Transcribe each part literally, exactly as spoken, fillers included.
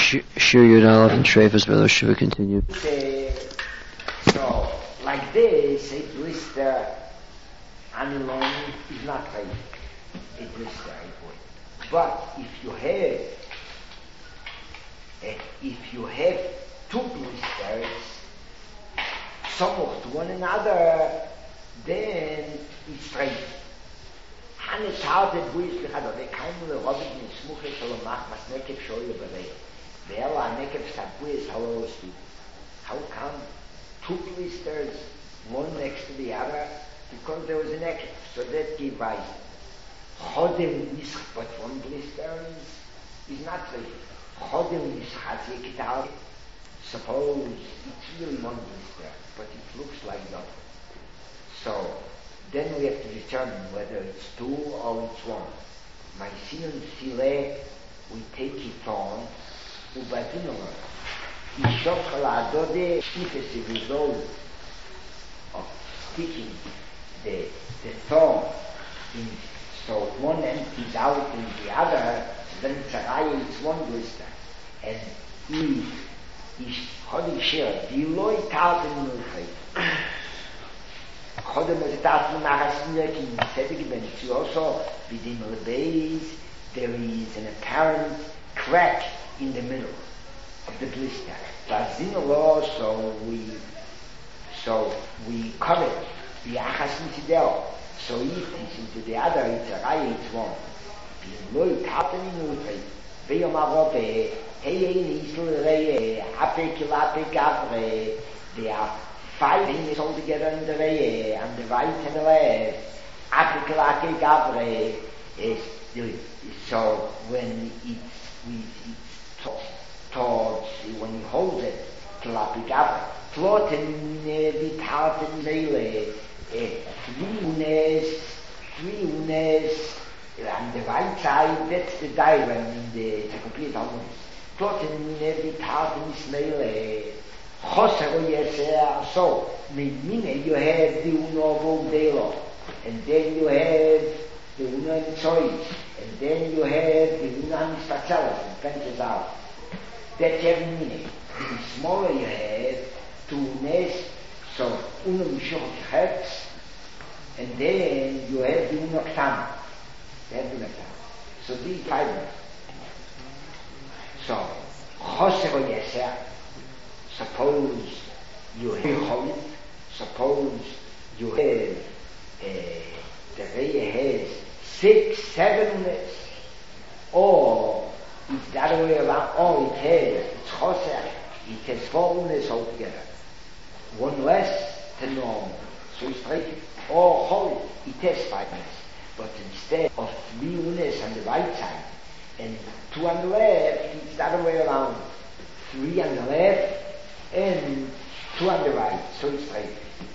Sure, you're not allowed in Treifas, brother. Should we continue? So, like this, a blister on alone is not right. A blister, but if you have, uh, if you have two blisters, somewhat to one another, then it's right. Han es harte Buisch, hat er kein nur Robin in Smuche soll machen, was Nekev Shoye bereit. Wer war Nekev Sabuis, how was du? How come two blisters, one next to the other? Because there was a Nekev, so that gave rise. Chodem is, but one blister is, is not right. Chodem is has a suppose it's really one blister, but it looks like that. So, then we have to determine whether it's two or it's one. My sinun sile, we take it on, ubadinoma. Ishok la adode, if it's a result of sticking the, the thorn in, so one end is out in the other, then it's a raya, it's one blister. And if ish hodi shir, diloi tarten milchei. Chodem es darf man nachher in the Sedig, when it's also within the base, there is an apparent crack in the middle of the blister. But Zinolo, so we, so we cover the achas into there. So if it's into the other, it's a raya, it's one. The loy taten in ultrai, veyom avope, hey ein isl reye, ape kilape gavre, they are five things all together in the way, and the right and the left. Apikalake Gabre is so when it's it's towards when you hold it, Klapi Gabre. Floten bitaten mele, three unes, three unes, on the right side, that's the diagram in the complete harmony. Floten bitaten mele. So, meaning you have the uno vogdelo, and then you have the uno and choice, and then you have the uno mistacelas and fences out. That's every meaning. The smaller you have, two unes, so uno mishot hertz, and then you have the uno ktam. That's the ktam. So these five minutes. So, chosero yeser. Suppose you have, suppose you have, uh, the Raya has six, seven units, or it's the other way around, or it has, it's choser, it has four units altogether. One less than normal. So it's right, or holy, it has five units. But instead of three units on the right side, and two on the left, it's the other way around. Three on the left, and two on the right, so it's right.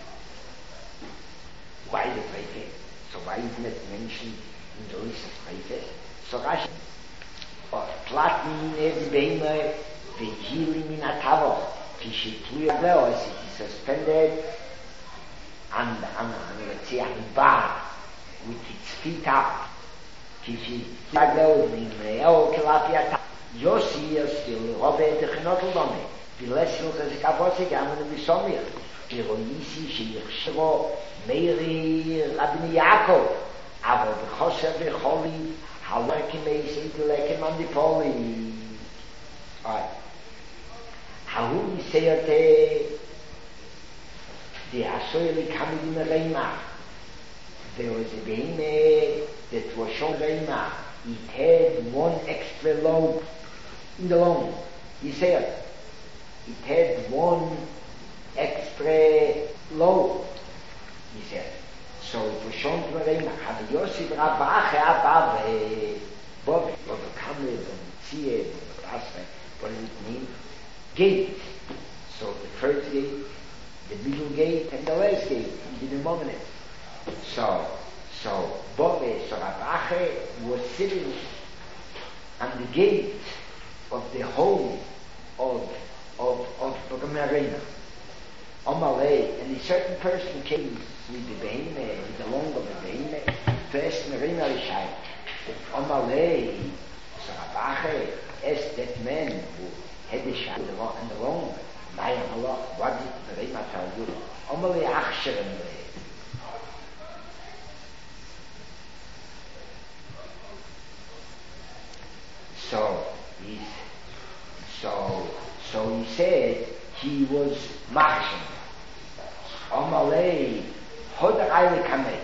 Why is it right? So why isn't it mentioned in the list of right? So Rashi, or Platin every behemoth, the healing in a tower, Kishitui Ableos, it is suspended, and, and, and let's say, on the bar, with its feet up, Kishitui Ableos, in the El Kilapiata, Yossi is still, Robert the Chenotldome. Die Lesson is a kapotte gamen in the Sommer. Die Roisi, Shirshro, Meiri, Rabbi Yaakov. Aber the Chosher, the Holy, how like him is into like him on the Poli. Alright. How would you say it? The Asoyli coming in the Reima. There was a Beime that was shown Reima. It had one extra lobe in the long. You say it. It had one extra load, he said. So it was shown to him, had Yosef Rabache above Bob, Bob Kamel, and Tzie, and Asre, what does it mean? Gate. So the first gate, the middle gate, and the last gate, in the moment. So, so Bob, so Rabache was sitting on the gate of the home of of of Bogamarina. On Malay, and a certain person came with the behemoth, with the long of the behemoth, to ask Marina Rishai. On Malay, so Rabache asked that man who wrong, and the wrong. By Allah, what did the Rema tell you? Omali achsherim le. So he, so so he said he was machshim. Omalei hodai kamei.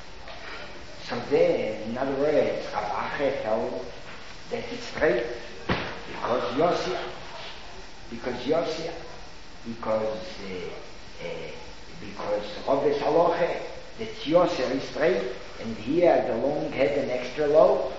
So then, in other words, Rabache held that it's straight because Yosef, because Yosef, because uh, uh, because Robes Haloche, that Yosef is straight, and here the long had an extra low.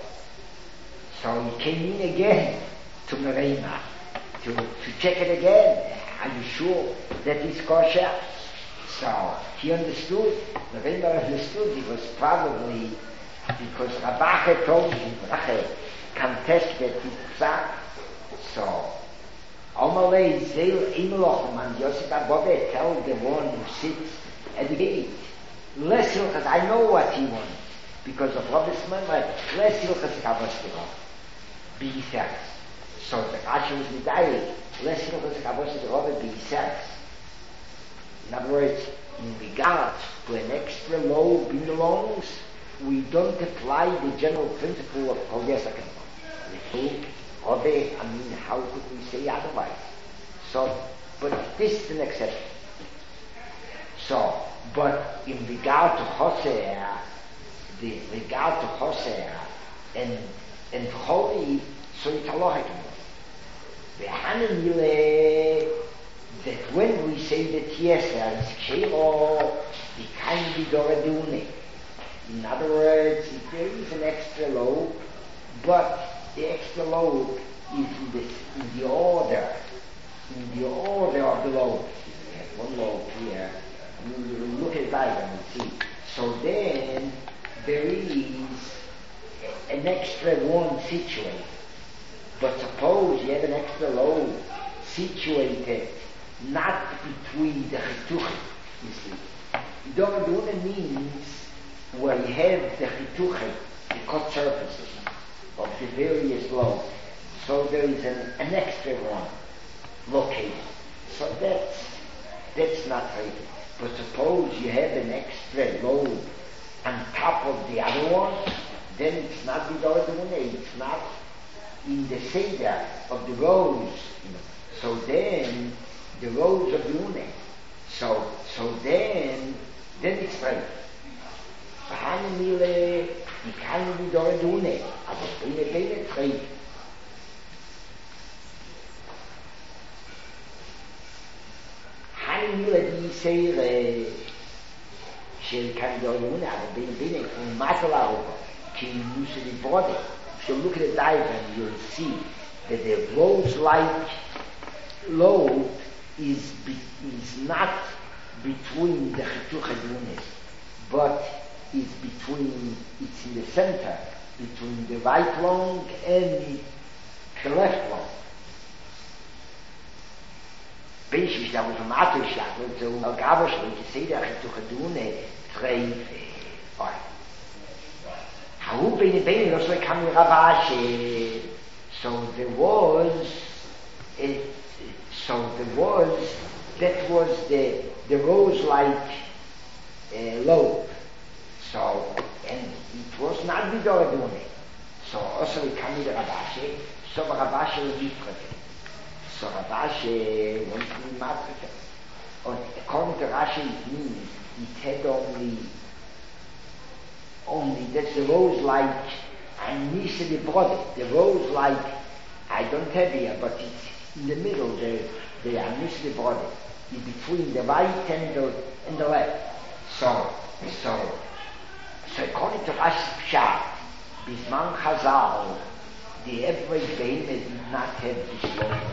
So he came in again to Merima to, to check it again. Are you sure that it's kosher? So he understood, Merima understood it was probably because Rabache told him, Rabache contest that it's psak. So Omalei Zeil Imlochman Yosef Abode tell the one who sits at the gate, less hilchas, I know what he wants. Because of Robes Memra, less hilchas Kavostikov. Be sex. So the Rashi was medayik, less hilchas Kavostikov be sex. In other words, in regard to an extra low belongs, we don't apply the general principle of Kol Yesakim. I mean, how could we say otherwise? So, but this is an exception. So, but in regard to Hosea, the regard to Hosea and and Holy, so it's halachic. The Hananile, that when we say that yes, there is kshero, it can be doradune. In other words, if there is an extra load, but the extra load is in the, in the order, in the order of the load. We have one load here, and we will look at that and see. So then, there is an extra one situated. But suppose you have an extra load situated not between the chituchim, you see. Doraduna means where you have the chituchim, the cut surfaces of the various loads. So there is an, an extra one located. So that's that's not right. But suppose you have an extra load on top of the other one, then it's not the Doraduna, it's not in the Seder of the rows. You know. So then the rows of the Une. So so then then it's right. Hanimile, you can't be Doradune, aber Bene Bene Trade. Hanimile, die Seire, she can Doradune, aber Bene Bene, und Matala over, can you use the body. If you look at the diagram, you'll see that the rose-like load is be, is not between the Chituch and but is between, it's in the center, between the right long and the left long. Basically, that was a matter of shot, so Al-Gabash, when you say that Chituch and trade, or How bene bene also come Rabashi. So there was it, so there was that was the the rose like uh, lobe. So and it was not Bidoradune. So also we come to Rabashi, so Rabashi will be present. So Rabashi wants to be matrix. And according to Rashi it means it had only Only that's the rose like and Nisa the body. The rose like I don't have here, but it's in the middle there. They are Nisa the body. It's between the right and the and the left. So so so according to Rashi Pshat, Bisman Chazal, the average behemoth did not have this logo.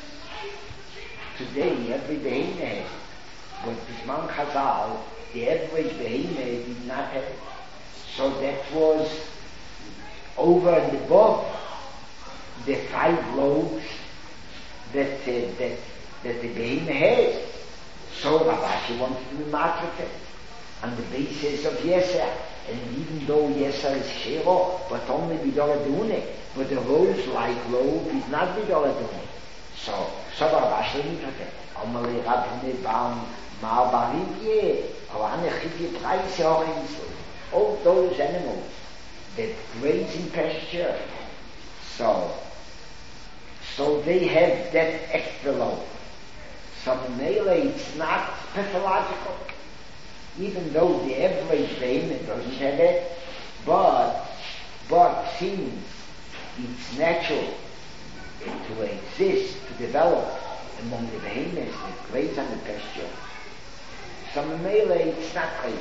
Today every behemoth has, but Bisman Chazal, the average behemoth did not have it. So that was over and above the five loaves that uh, that that the behemoth has. So Rabashi wanted to be matrix on the basis of Yeser, and even though Yeser is Shero, but only Bidoradune, but the rose-like loaf is not Bidoradune. So, so war Rashi nicht hatte. Amali Rabbi Baum, Ma Barigye, Orane Chiti Preise auch in so. All those animals that graze in pasture. So, so they have that extra load. So melee, it's not pathological. Even though the average behemoth doesn't have it, but, but since it's natural to exist, to develop among the behemoths that graze on the pasture, so melee, it's not crazy.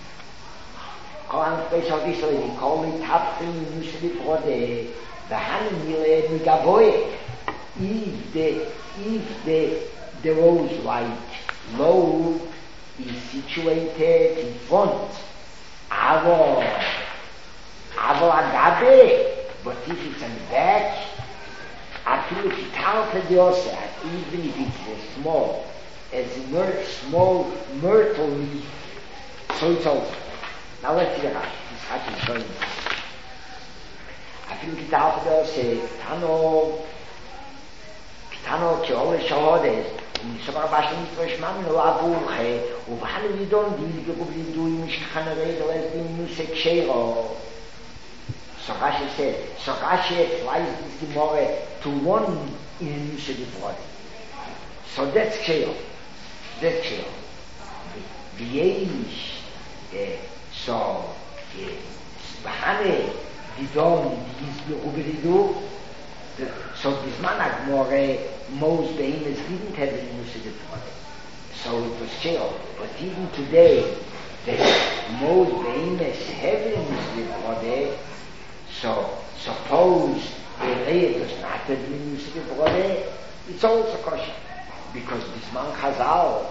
Koran space of Israel, he called it Tapfin Musli Brode, the Hanimile Migavoye. If the, if the, the rose white load is situated in front, Avo, Avo Agabe, but if it's in the back, I feel it's talented also, even if it's a small, as a myr- small myrtle leaf, so it's over. Now let's see the Rashi. This Rashi is very important. I feel it's talented also, Tano, Tano, Kiole Shahodes, und so war was nicht verschmammen, nur Abuche, und wann die Don, die geblieben du im Schkanere, oder es bin Nuse Kshero. So Rashi said, so Rashi applies this Gemara to one in Nuse Gefrode. So that's Kshero. That's Kshero. The age, so, Bahane, die Don, die ist geblieben, so this man had more most behemoths didn't have any music before. So it was chill. But even today, the most behemoths have any music before. So suppose the lay does not have any music before, it's also kosher. Because this man Chazal,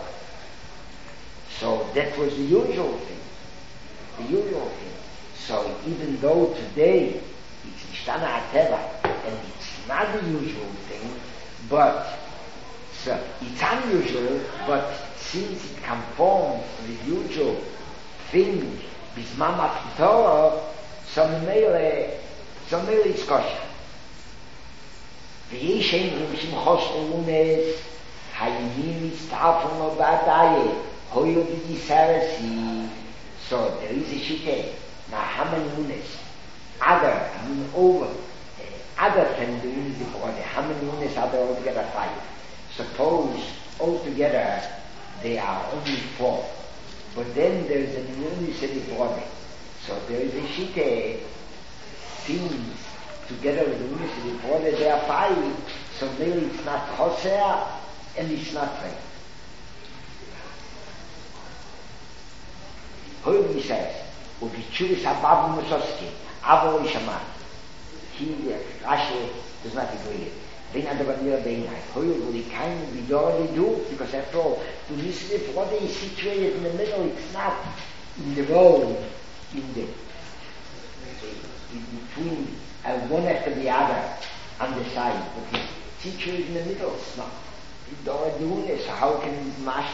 so that was the usual thing. The usual thing. So even though today it's Nishtana Ateva, and it's not the usual thing, but so it's unusual, but since it conforms to the usual thing, Bismam Torah, so Mele, so Mele is kosher. V'yeshem Rimshim Chosro Unes, Hayimim Mitztafon Obadaye, Hoyo B'Yisarasi. So there is a shite, Nahaman Unes, other, I mean over, other than the unity before, how many units are there altogether? Five. Suppose altogether they are only four. But then there is a unity before. So there is a shite, since together with the unity before there are five, so maybe it's not Hosea and it's not right. However, says, Ubichuris Ababu Musoski, Avo Ishaman. He, Rashi does not agree with it. Then under Vanira Beinai. Who will he kind of already do? Because after all, the Nisrif Rode is situated in the middle, it's not in the road, in the, in between uh, one after the other on the side, but it's situated in the middle, it's not. It's already doing it, so how can it mash?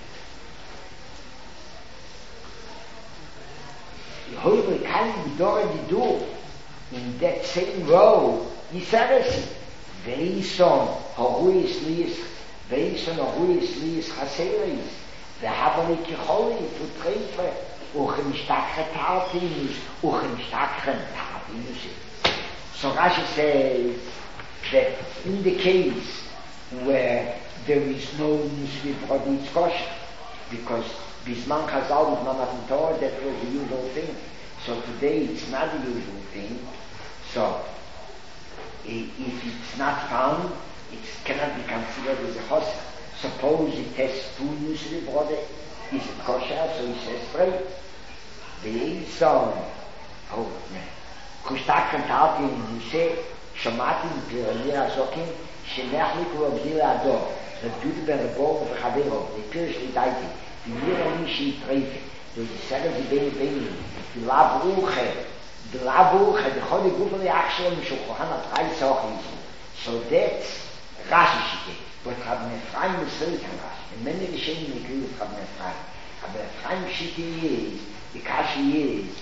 However, can we already do in that same row, Yisarasi, Veison, Horuis Liis, Veison, Horuis Liis, Chaseris, Vehavali Kicholi, Futreife, Uchem Stakre Tartinus, Uchem Stakre Tartinus. So Rashi says that in the case where there is no Muslim Proditz kosher, because Bisman Chazal is not Torah, that was the usual thing. So today it's not the usual thing. So if it's not found, it cannot be considered as a chosa. Suppose it has two Muslim brother, is it kosher? So he says straight. The son, oh man, Kustak Kantarti in Muse, Shamati in Piranir Azokim, Shenachlik Robzil Ador, the Duty Berebo of Chavero, the Pirish Lidaiti, the Miranishi Trefe, the Sarah the Beni Beni, the Labruche, the Labruche, the Holy Gufali Action, Shokohana Trai Sochis. So that's Rashi Shike, but Rabbi Ephraim is very Rashi, and many Rishonim agree with Rabbi Ephraim. Rabbi Ephraim Shike is, the Kashi is,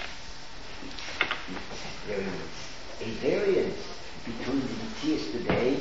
there is a variance between the Mitzias today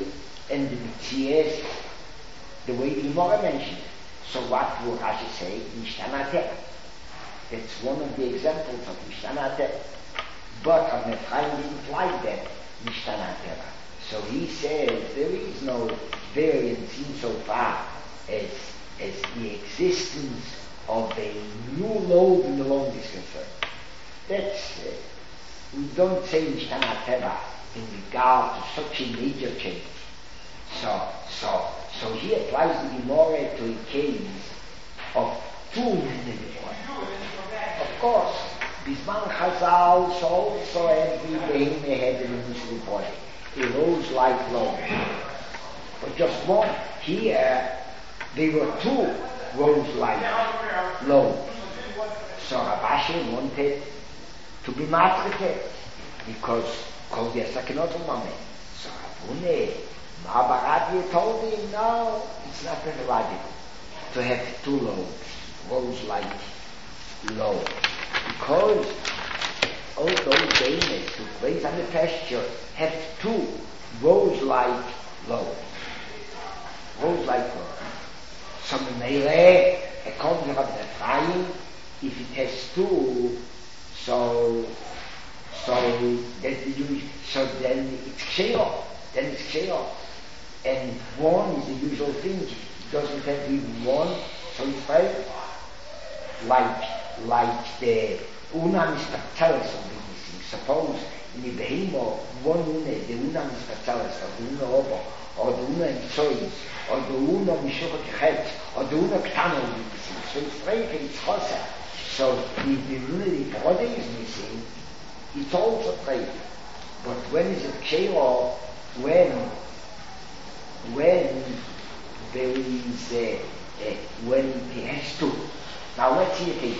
and the Metzies, the way the Gemara mentioned. So what will Rashi say? Nishtana Teva. That's one of the examples of Nishtana Teva. But Rav Ephraim didn't like that, Nishtana Teva. So he says there is no variance insofar as, as the existence of a new load in the long distance. That's, uh, we don't say Nishtana Teva in regard to such a major change. So, so, so he applies the Gemara to a case of two minutes. Of course, Bisman Chazal, so, so every day they had an initial body. It rose like low. But just one. Here, they were two rose like low. So Rabashi wanted to be matricated because called the second moment. So Rabune, Mahabharati told him, no, it's not very logical to have two loaves, rose like low. Because all those days to place on the pasture have two rose-like loaves. Rose-like loaves. So Meile, according to Rabbi Ephraim, if it has two, so so that's the Jewish, so then it's ksheiro, then it's ksheiro. And one is the usual thing. It doesn't have even one, so it's right. Like like the unam is parcellas of the missing. Suppose in the behemo, one une, the unam is parcellas of the una obo, or the una in sois, or the una mishucha kechet, or the una ktana of the missing. So it's right, it's chosa. So if the una the body is missing, it's also right. But when is it kshero? When when there is uh, uh, when it has to. Now let's see it.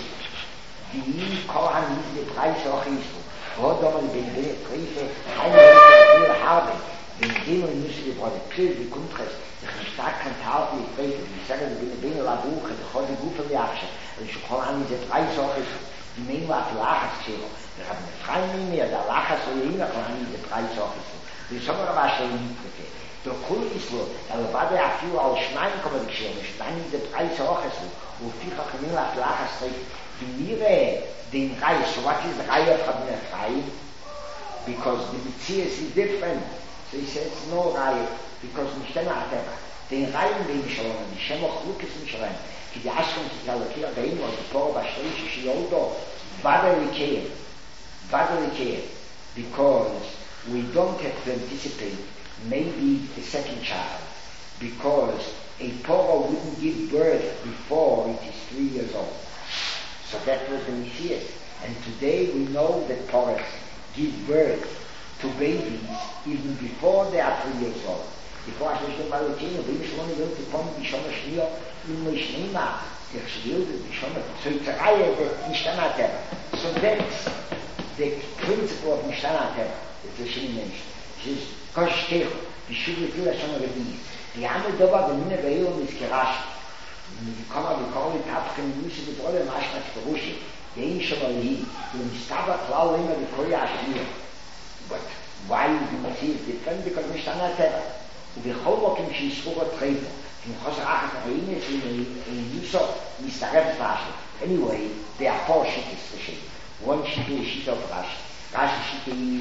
Die Koran ist die Preise auch ist. Wo da man den den Preise eine habe, wenn die man müssen die Brot kriegen, die Kontrast, der stark kann Tafel Preise, die sagen die bin la Buche, der hat die gute Reaktion. Und die Koran ist die Preise auch ist. Die Menge war Lachas Zero. Wir haben frei mehr, der Lachas soll in der Koran ist die Preise auch ist. Die sagen aber schon nicht bitte. Der Kul ist so, aber war der Akku aus Schneiden kommen die Schirme, dann ist die Preise auch ist. Und viel auch in der Lachas die Mire, den Reis, so what is the Reihe of Rabbi Ephraim? Because the Metzies is different. So he says, no Reihe, because Mishtana Ateva. Den Reihen bin ich schon, die Shem auch Lukes in Shalem. Ki die Aschon, ki die Alakira Bein, und die Poro Bashreishi, Shiyoldo, Vaderikeir. Vaderikeir. Because we don't have to anticipate maybe the second child. Because a Poro wouldn't give birth before it is three years old. So that was the Messias. And today we know that Porous give birth to babies even before they are three years old. Before I was in Valentino, we just want to go to Pom Bishoma Shniyo, in Mishnima, the Shniyo, the Bishoma. So it's a Raya of Mishnana Teva. So that's the principle of Mishnana Teva, that the Shini mentioned. It says, Kosh Techo, Bishub Yefil Hashem Rebi. The Amel Dova, the Mine Beilom is Kerashi. Die Komma, die Komma, die Tapken, die Müsse, die Brille, die Maschma, die Verusche, die Ein schon mal hier, und die Staba Klau immer, die Koya Aschmier. But why is the Messias different? Because Mishnana Teva. Und wir Cholbokim, die Schwura Trepo, die Chos Rachas, die Eine, die Yuso, die Stareb Rashi. Anyway, there are four shittas to say. One shitta is shitta of Rashi. Rashi shitta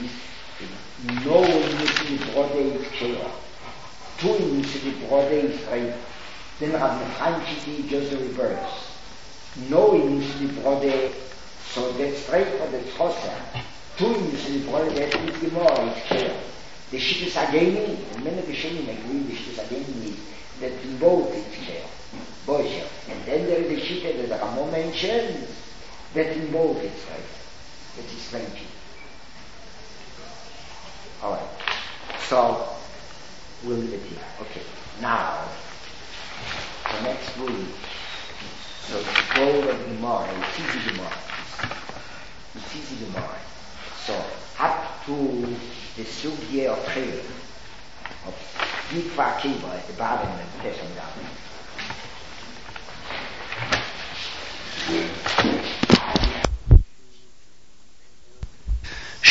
is no Müsse, die Brode is Kshera. Two Müsse, die Brode is Trepo. Then Rabbi Ephraim Shiti just the reverse. No initially brother, so that's straight for the Chosa. Two initially brother, that is the more, it's clear. The Shittis Ageni, and many of the Shittis agree, the Shittis Ageni is that in both it's clear. Both here. And then there is the Shittis that Ramo mentions, that in both it's right. That is strange. Alright. So, we'll leave it here. Okay. Now, the next week, so the goal of Gemara, it's easy Gemara. It's easy Gemara. So, up to the Sugye of Chayim, of Yikva Kiva at the bottom of the Pesach down.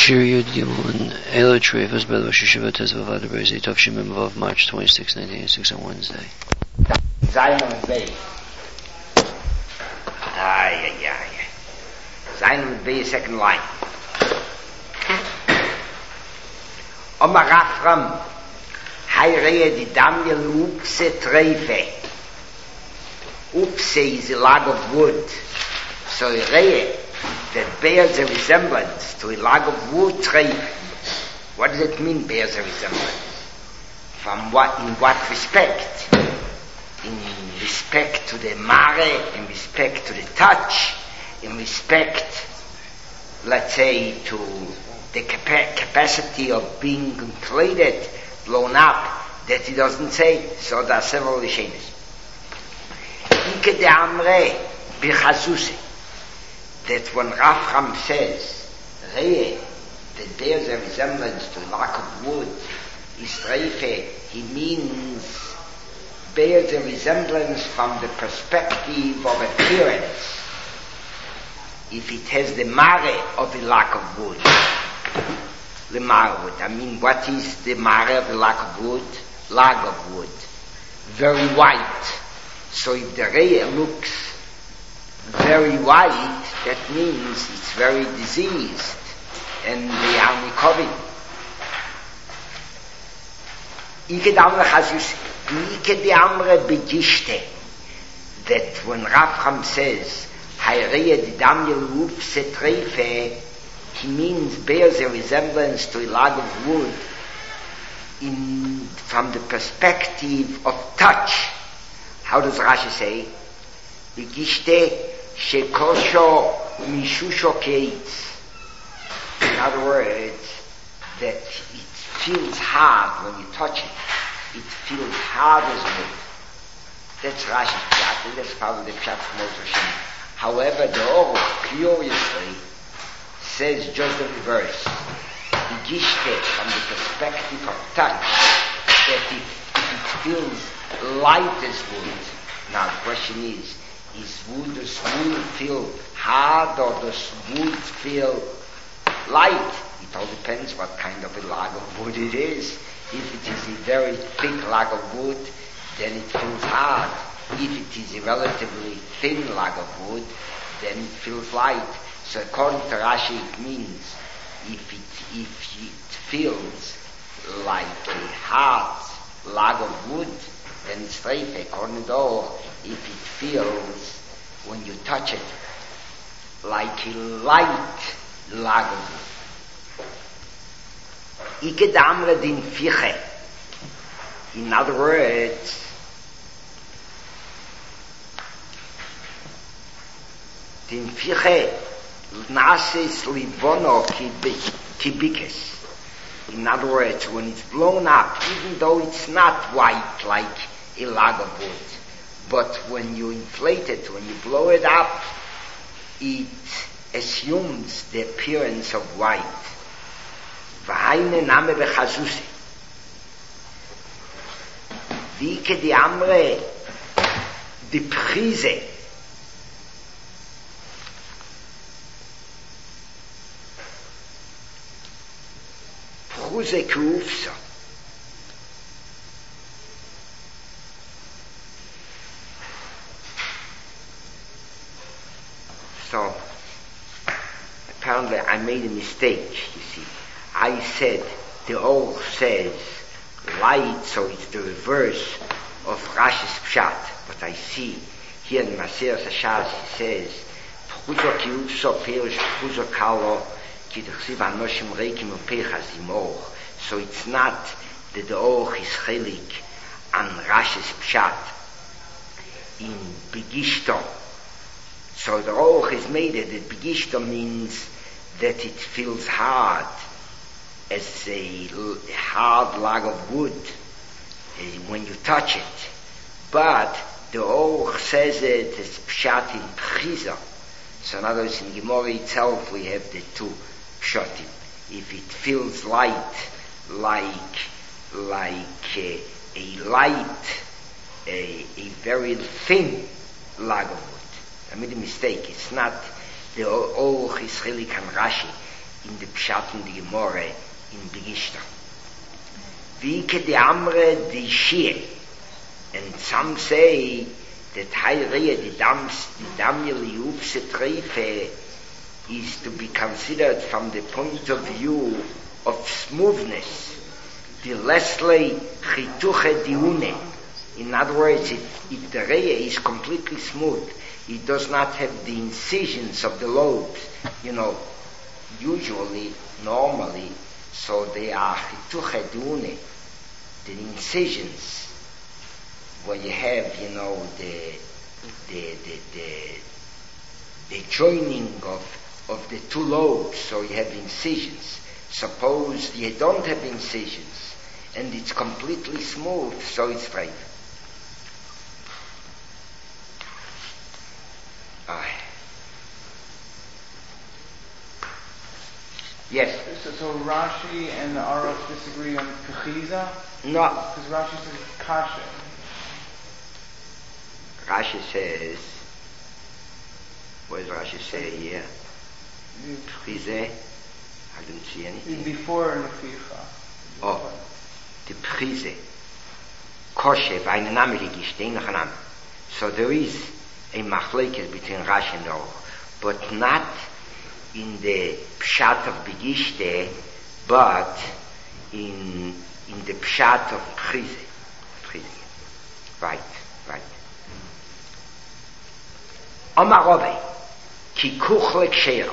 Shir Yud Gimel Elo Treifas by Rosh Hashiva Tezvav Adabrezi Tov Shemim Vav March twenty-sixth, nineteen eighty-six on Wednesday. Zion and Bay. Ay, ay, ay. Zion and Bay, second line. Omar Rafram, Hayreye di Daniel Upse Treife. Upse is a log of wood. So Reye, that bears a resemblance to a log of wood treife. What does it mean, bears a resemblance? From what, in what respect? In respect to the mare, in respect to the touch, in respect, let's say, to the capa- capacity of being inflated, blown up, that he doesn't say. So there are several Rishonos. Ike de amre b'chazuse, that when Rafram says, Reye, that bears a resemblance to a log of wood, Istreife, he means bears a resemblance from the perspective of appearance. If it has the mare of a log of wood, the mare wood. I mean, what is the mare of a log of wood? Log of wood. Very white. So if the Reye looks very white, that means it's very diseased and they are recovering. Ike damre chazuse, ike de amre begishte, that when Rafram says, Hayreye di Daniel Upse Treife, he means bears a resemblance to a log of wood in, from the perspective of touch. How does Rashi say? Begishte shekosho mishusho keitz. In other words, that it feels hard when you touch it. It feels hard as wood. That's Rashi's pshat, and that's probably the pshat from Moshe Hashem. However, the Oruch curiously says just the reverse. Begishte, from the perspective of touch, that it, if it feels light as wood. Now the question is, is wood, does wood feel hard or does wood feel light? It all depends what kind of a log of wood it is. If it is a very thick log of wood, then it feels hard. If it is a relatively thin log of wood, then it feels light. So according to Rashi, it means if it, if it feels like a hard log of wood, then it's streife. According to all, if it feels, when you touch it, like a light log of wood. Ike damre din fiche. In other words, din fiche nases livono kibikes. In other words, when it's blown up, even though it's not white like a log of wood, but when you inflate it, when you blow it up, it assumes the appearance of white. V'haine name bechazuse. V'ike di amre di prize. Pruze kufsa. So, apparently I made a mistake, you see. I said, the Oruch says light, so it's the reverse of Rashi's pshat. But I see here in Maseres Hashas he says, Pchuzo ki ufso perish pchuzo kalo ki d'chsiv anoshim reikim upecha zimoch. So it's not that the Oruch is chelik on Rashi's pshat in Begishto. So the Oruch is made it that Begishto means that it feels hard, as a hard log of wood uh, when you touch it. But the Oruch says it as pshat in pchiza. So in other words, in Gemara itself we have the two pshatim. If it feels light, like like uh, a light, a, a very thin log of wood. I made a mistake. It's not the Oruch is chelik on Rashi. in the Pshat in the Gemara in Begishta. Wie ke de Amre die Shie. And some say that Hayreya, the Dams, the Damiel Yufse Treife, is to be considered from the point of view of smoothness. The Leslie Chituche Diune. In other words, if, if the Reya is completely smooth, it does not have the incisions of the lobes, you know, usually, normally, so they are Chituche Diune, the incisions, where you have, you know, the the the the, the joining of of the two lobes, so you have incisions. Suppose you don't have incisions, and it's completely smooth, so it's straight. Ah. Yes. So, so Rashi and the Aruch disagree on Kechiza? No. Because Rashi says Kasha. Rashi says, what does Rashi say here? Pchize? I didn't see anything. Before Neficha. Oh, the Pchize. Koshe, eine Name gestehen nach Name. So there is a machlekes between Rashi and Aruch, but not in the Pshat of Begishte, but in in the Pshat of Pchize. Pchize. Right, right. Amarove, ki kuchle ksher.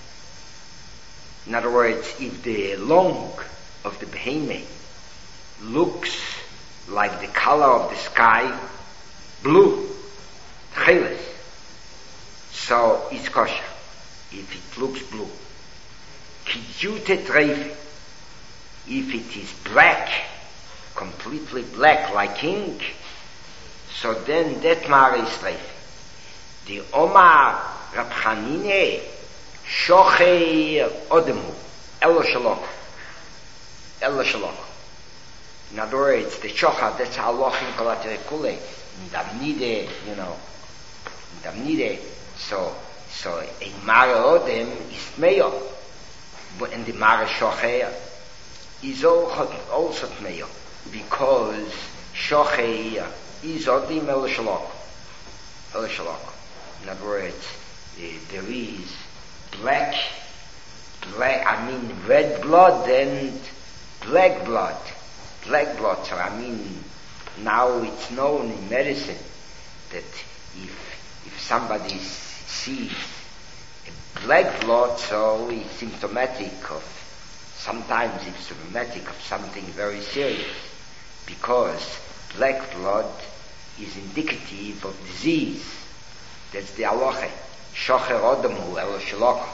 In other words, if the long of the behemoth looks like the color of the sky, blue, tcheles, so it's kosher. If it looks blue. Ki jute treife, if it is black, completely black like ink, so then that mara is treife. The Omar Rab Chanine Shocher Odemu Elo Shalok Elo Shalok. In other words, the Shocher, that's how Lochin Kolatere Kule in Damnide, you know, in Damnide. So, so a Mara Odem is Meyo, and the Mara Shocher is also Meyo, because Shocher is Odim Elo Shalok Elo Shalok. In other words, uh, there is black, black, I mean red blood and black blood. Black blood, so I mean, now it's known in medicine that if, if somebody sees a black blood, so it's symptomatic of, sometimes it's symptomatic of something very serious, because black blood is indicative of disease. That's the halacha. Shocher Odemu Elo Shalok.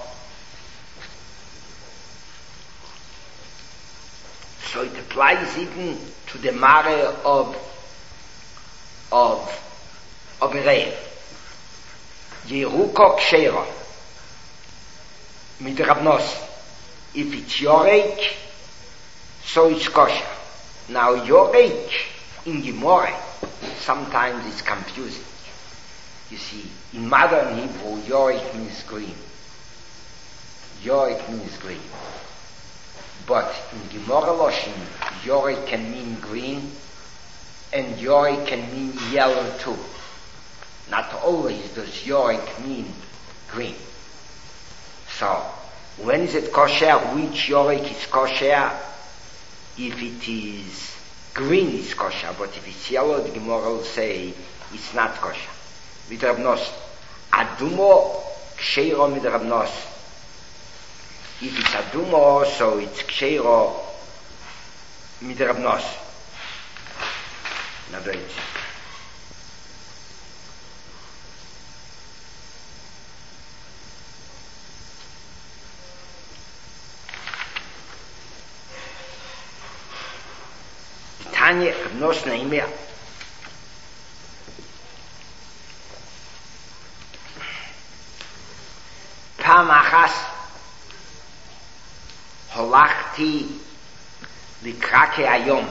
So it applies even to the mare of of of Rev. Yeruko Kshera mit Rabnos. If it's Yorek, so it's kosher. Now Yorek in Gemara sometimes it's confusing. You see, in modern Hebrew, Yorek means green. Yorek means green. But in Gemara Loshin, Yorek can mean green, and Yorek can mean yellow too. Not always does Yorek mean green. So, when is it kosher? Which Yorek is kosher? If it is green, it's kosher. But if it's yellow, the Gemara will say it's not kosher. Mit Rabnos. Adumo, Ksheiro mit Rabnos. If it's Adumo, so it's Ksheiro mit Rabnos. Now wait. Tanya Rabnos Naimia. פעם אחת הולכתי לקרקי היום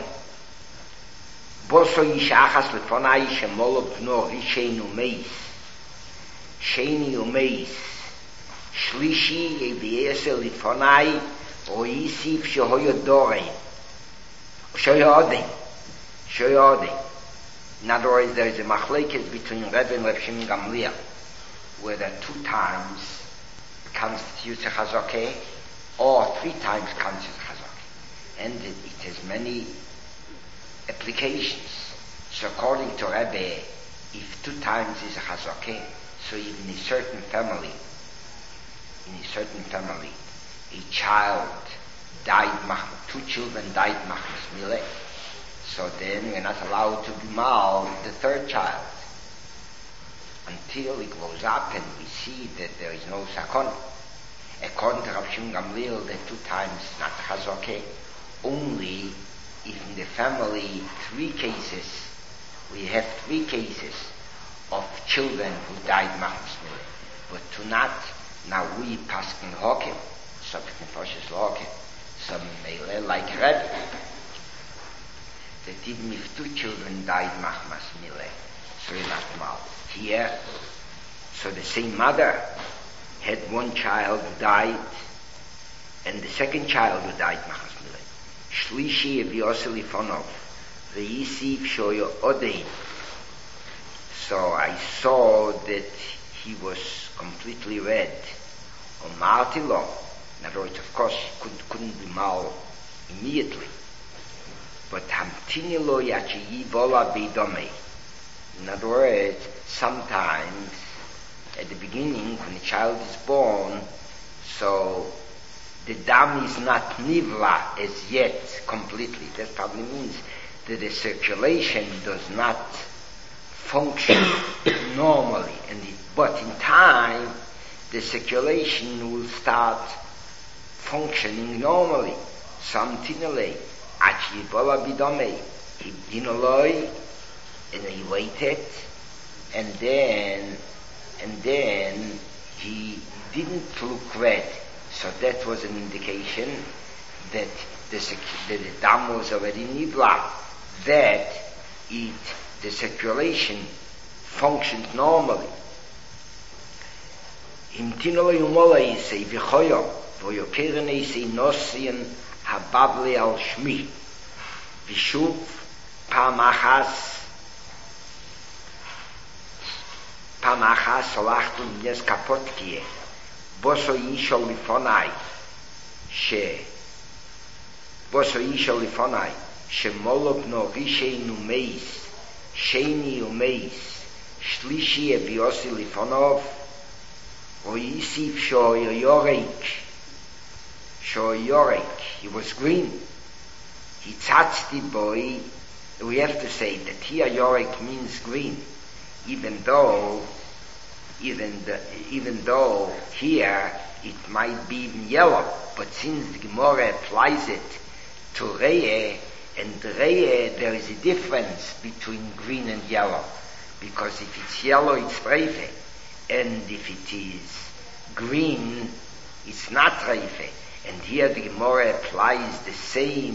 בוסו איש אחס לפוני שמולו בנו רישנו מייס שני ומייס Shlishi Eviese Lifonai Oisif Shohoyo Dorein. Shoyodin. Shoyodin. In other words, there is a machlekes between Rebbe and Reb Shimon Gamliel, where there are two times constitutes a chazakeh, or three times constitutes a chazakeh. And it, it has many applications. So according to Rebbe, if two times is a chazakeh, so even in a certain family, in a certain family, a child died, two children died machmas mileh, so then we're not allowed to be mal the third child until he grows up and we see that there is no sakon. According to Rav Shimon Gamliel, the two times not chazakeh, only if in the family three cases, we have three cases of children who died machmas mileh, but to not, now we paskin hokim, subject nefashis hokim, some mele like Rebbe, that even if two children died machmas mileh, so you're not mal. Here, so the same mother had one child who died, and the second child who died machmas mileh. Shlishi eviose lifonov, ve'yisiv shoyo odein. So I saw that he was completely red. Or martilo. In other words, of course, he couldn't, couldn't be mal immediately. But hamtinilo yachi vola bidome. In other words, sometimes at the beginning, when the child is born, so the dam is not nivla as yet completely. That probably means that the circulation does not function normally, and it, but in time the circulation will start functioning normally. Samtinale, achibola bidome, hibdinoloi, and he waited, and then, and then he didn't look red. So that was an indication that the, that the dam was already nibla, that it, the circulation functioned normally. Himtinolo yumola yisei v'choyo v'yokeren yisei nosian hababli al shmi v'shuv pamachas pamachas solachtu mnes kapotkie boso yisho lifonai she boso yisho lifonai she molob no vishei numeis sheni umeis shlishi eviosi lifonov Oisif shoyorek, shoyorek. He was green. He tzatzti boy. We have to say that here yorek means green, even though, even the, even though here it might be even yellow. But since the Gemara applies it to reye, and reye, there is a difference between green and yellow, because if it's yellow, it's reife. And if it is green, it's not reife. And here the Gemara applies the same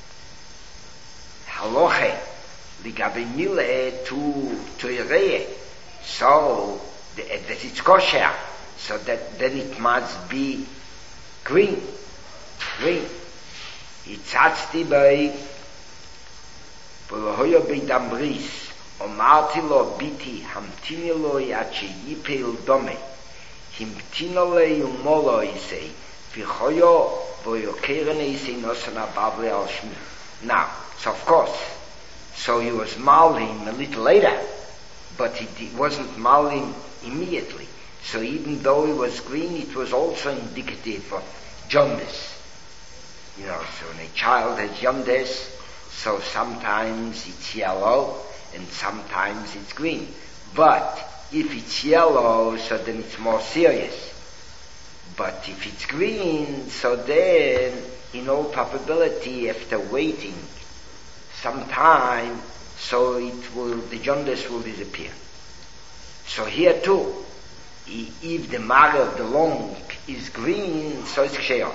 haloche, ligabe mile to to ireye. So the, that it's kosher. So that then it must be green, green. Itzatzti by v'lohoyo beidambris. Omarti lo biti hamtini lo yachi yipel dome himtino le yumolo isei v'choyo v'yokeren isei nosana bable al shmi. Now, so of course, so he was mauling a little later, but he wasn't mauling immediately. So even though he was green, it was also indicative of jaundice. You know, so when a child has jaundice, so sometimes it's yellow, and sometimes it's green. But if it's yellow, so then it's more serious. But if it's green, so then, in all probability, after waiting some time, so it will, the jaundice will disappear. So here too, if the marrow of the lung is green, so it's ksheon.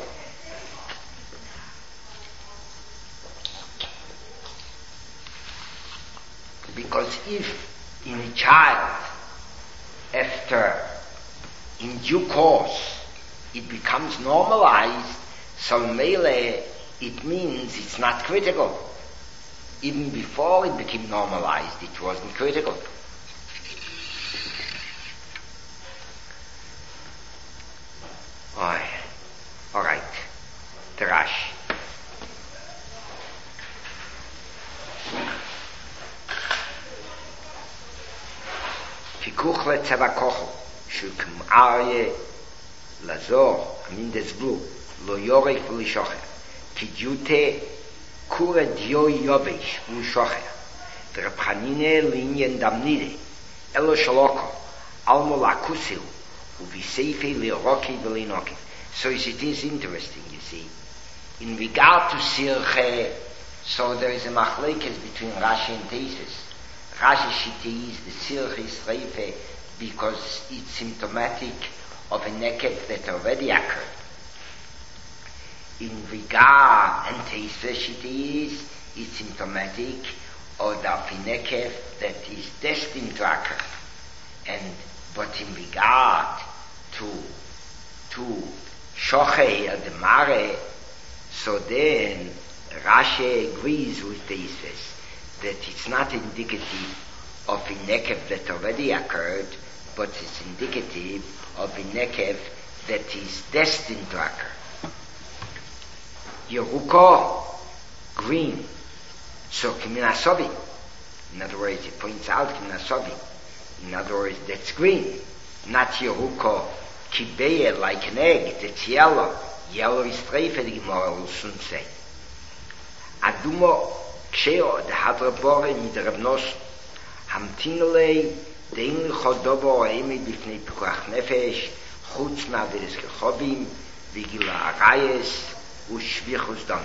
Because if in a child, after, in due course, it becomes normalized, so mele, it means it's not critical. Even before it became normalized, it wasn't critical. Oh, all right, the Rash. Pikuch letzavakochu, shukum arye lazor, amin des blu, lo yorek v'lishocher, kidjute kure dioi yobesh v'lishocher, v'repchanine linyen damnide, elo shaloko, almo lakusil, uviseife lioroki v'linoki. So it is interesting, you see. In regard to Sirche, so there is a machlekes between Rashi and Teisus. Rashi Shiti is the Sirche is Reife because it's symptomatic of a neked that already occurred. In regard, and Teisus Shiti is, it's symptomatic of a neked that is destined to occur. And, but in regard to, to Shochei the Mare, so then Rashi agrees with Teisus that it's not indicative of a nekev that already occurred, but it's indicative of a nekev that is destined to occur. Yeruko, green, so Kiminasovi. In other words, it points out Kiminasovi. In other words, that's green, not Yeruko. Kibeye, like an egg, that's yellow. Yellow is streife, the Gemara will soon say. Adumo, ksheo, the hadrabore, mit der Rebnos, hamtinolei, dein chodobo, oemi, bifnei pikuach nefesh, chutz ma'averes kechobim, vigila arayes, ushvichus dam.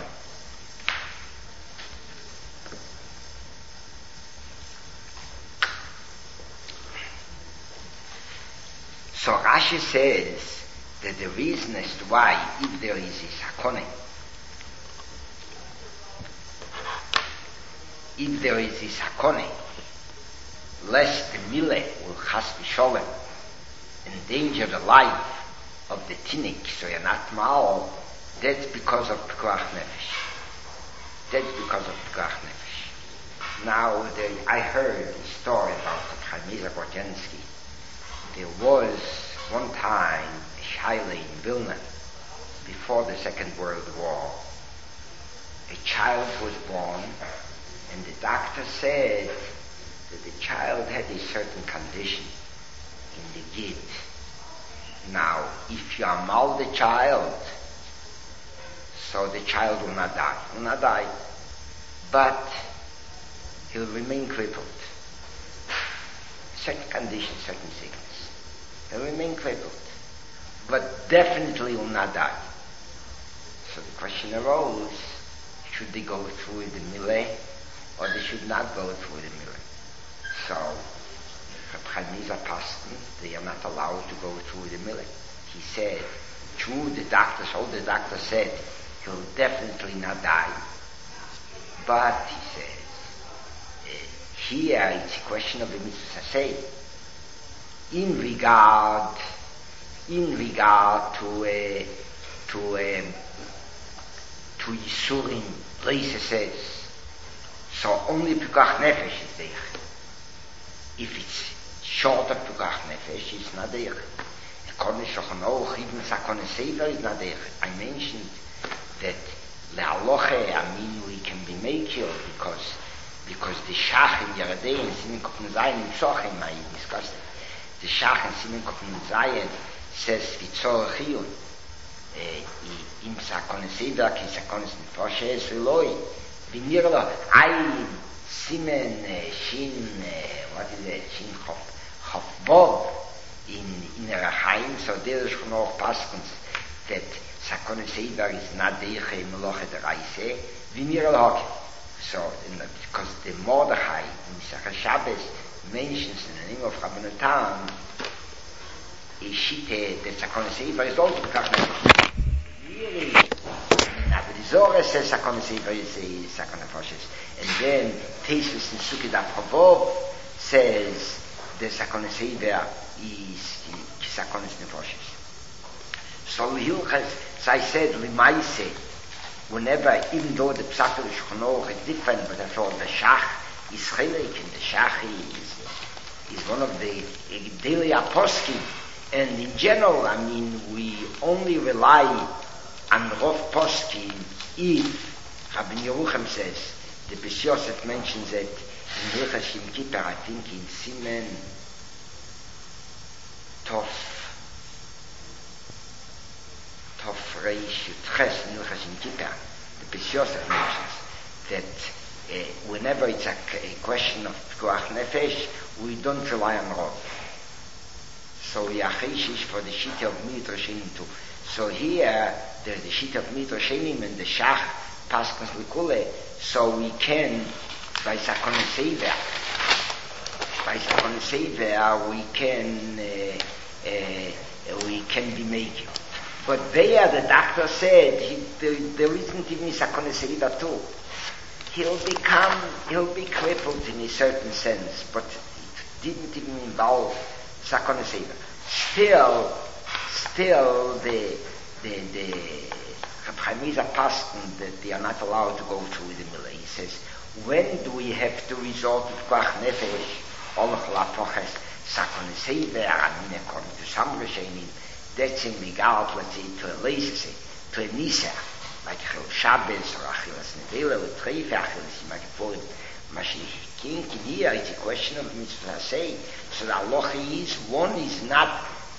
So Rashi says that the reason as to why, if there is a sakone, if there is a sakone, lest the mile will chas v'sholem endanger the life of the tinik, so you're not ma'al, that's because of pikuach nefesh. That's because of pikuach nefesh. Now, the, I heard a story about Chaim Yizar Gordiansky. There was one time a shaila in Vilna, before the Second World War. A child was born, and the doctor said that the child had a certain condition in the gid. Now, if you annul the child, so the child will not die. Will not die, but he'll remain crippled. Certain condition, certain sickness. He'll remain crippled, but definitely will not die. So the question arose, should they go through the mileh, or they should not go through the mileh? So, Chaim Yizar Pasten, they are not allowed to go through the mileh. He said, true, the doctor, so the doctor said, he'll definitely not die. But, he says, here it's a question of the mitzvah say. In regard, in regard to a, to a, to Yisurim, Reise says, so only Pikuach Nefesh is there. If it's short of Pikuach Nefesh, it's not there. According to Shulchan Aruch, even Sakone Sefer is not there. I mentioned that Le'aloche Aminu he can be Mekil because because the Shach in Yeradei and Simen Kufn Zayin in Psochim, I discussed it. The Shach in Simen Kufn Zayin says Vitzor Chiyun im Sakone Sefer ki Sakone Nefoshe Esreloi Vinirlo Ayin Simen Shin what is it? Shin Chof Bov in in Rachaim, so there is Shulchan Aruch Paskins that Sakone Sefer is not Deiche Meloche Deraise Vinirlo Hokim. So, the, because the Mordechai in Misachah Shabbos mentions in the name of Rabbeinu Tam a shite that Sakone Sefer is also Pekuach. Really, the Zohar says Sakone Sefer is Sakone Nefoshes, and then Teisvis in Sukkot Daf Chavov says that Sakone Sefer is Sakone Nefoshes. So Hilchas, as I said, Limaise, whenever, even though the Pshat of Shulchan is different, but I thought the Shach is Chelik, and the Shach is, is one of the daily aposkim. And in general, I mean, we only rely on Rav Poskim if Rabbi Yerucham says, the Beis Yosef mentions it in Hilchas Yom Kippur, I think in Simen Tov Tov Reish Yutches in Hilchas Yom Kippur, the Beis Yosef mentions that uh, whenever it's a, a question of Pikuach Nefesh, we don't rely on Rav. So we are Cheshish for the Shita of Midrashim too. So here, there's the Shita of Midrashim and the Shach Paskans Likule, so we can, by Sakon Sever, by Sakon Sever, we can, uh, uh, we can be making. But there, the doctor said, he, there, there isn't even Sakon Sever too. He'll become, he'll be crippled in a certain sense, but it didn't even involve Sakon Sever. Still, still, the, the, the, Reb Chaim Iza Paskin that they are not allowed to go through the Millah. He says, when do we have to resort to Pikuach Nefesh, Olach Lapoches, Sakon Sever, I mean, according to some Rishonim, that's in regard, let's say, to a Leise, to a Nisa, like Chil Shabbos, or Achilas Nevela, or Treife Achilas, you might have told him, Mashiach, here, it's a question of Mitzvah say. So the halacha is, one is not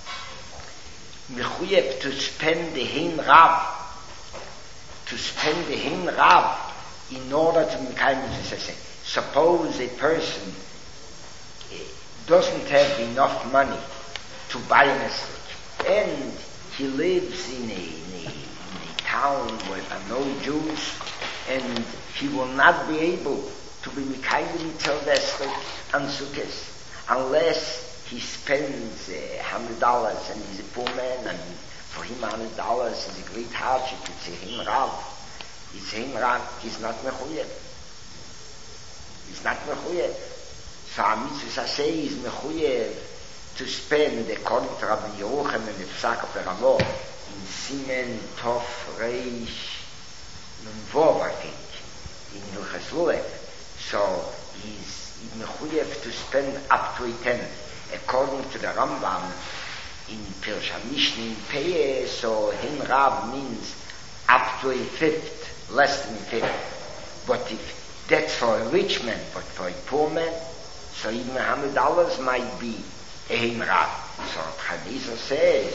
mechuyev to spend the hin rav, to spend the hin rav in order to make Mitzvah say. Suppose a person uh, doesn't have enough money to buy an esrog, and he lives in a, in a, in a town where there are no Jews, and he will not be able to be Mikayim Mitzvah Esrog and Sukkot unless he spends a uh, hundred dollars and he's a poor man, and for him a hundred dollars is a great hardship. It's a him rav. It's a him rav. He's not mechuyev. He's not mechuyev. So a mitzvah say is mechuyev to spend, according to Rabbi Yerucham and the Psak of the Ramo, in Simen Tov Reish Nunvov, I think, in Hilchas Lulav. So he's mechuyev to spend up to a tenth, according to the Rambam in Pirsha Mishnah in Peye. So hin rav means up to a fifth, less than a fifth. But if that's for a rich man, but for a poor man, so even a hundred dollars might be a hin rav. So Chaniza says,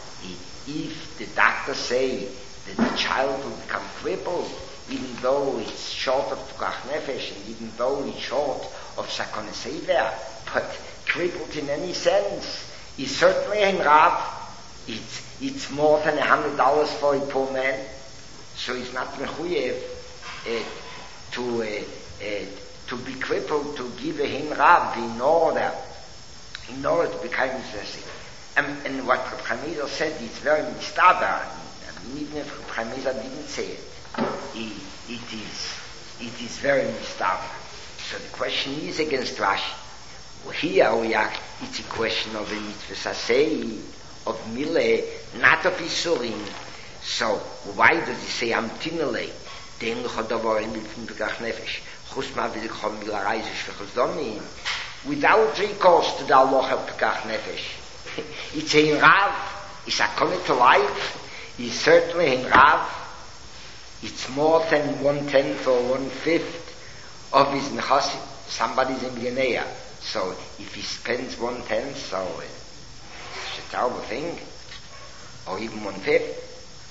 if the doctor say that the child will become crippled, even though it's short of Pikuach Nefesh, and even though it's short of Sakon Sever, but crippled in any sense, is certainly a rav. It's, it's more than a hundred dollars for a poor man, so he's not mechuyev uh, to uh, uh, to be crippled to give a hin rav in order in order to become Mizrasi. And, and what Reb Chaim said is very mistaber. Even if Reb Chaim didn't say it, it, it is it is very mistaber. So the question is against Rashi. Well, here we are, it's a question of a mitzvah sasei, of mile, not of isurim. So why does he say amtinele? Den chodavar in milfim begach nefesh. Chusma v'dichom mila reisish v'chazdonim. Without recourse to the halacha of begach nefesh. It's a rav. It's a commit to life. It's certainly a rav. It's more than one tenth or one fifth of his nechasim. Somebody's a millionaire. So if he spends one tenth, so uh, it's a terrible thing. Or even one fifth.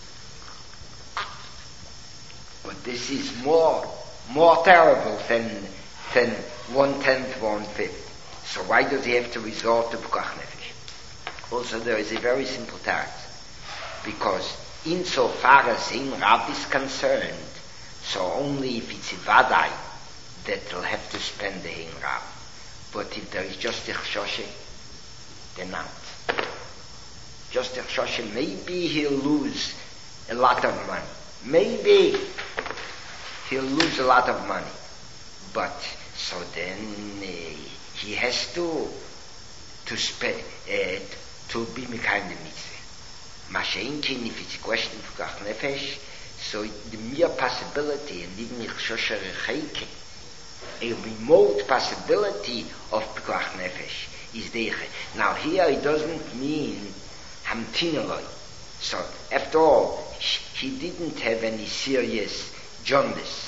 But this is more more terrible than than one tenth, one fifth. So why does he have to resort to Pikuach Nefesh? Also, there is a very simple tax. Because insofar as Hin Rav is concerned, so only if it's a Vadai that will have to spend the Hin Rav. But if there is just a Chshoshe, then not. Just a Chshoshe, maybe he'll lose a lot of money. Maybe he'll lose a lot of money. But, so then uh, he has to to spend, uh, to be Mekayim the Mitzvah. Mashenkin, if it's a question of Pikuach Nefesh, so the mere possibility, and even if Shosher Recheike, a remote possibility of Pikuach Nefesh is there. Now here it doesn't mean Hamtineloi. So after all, he didn't have any serious jaundice.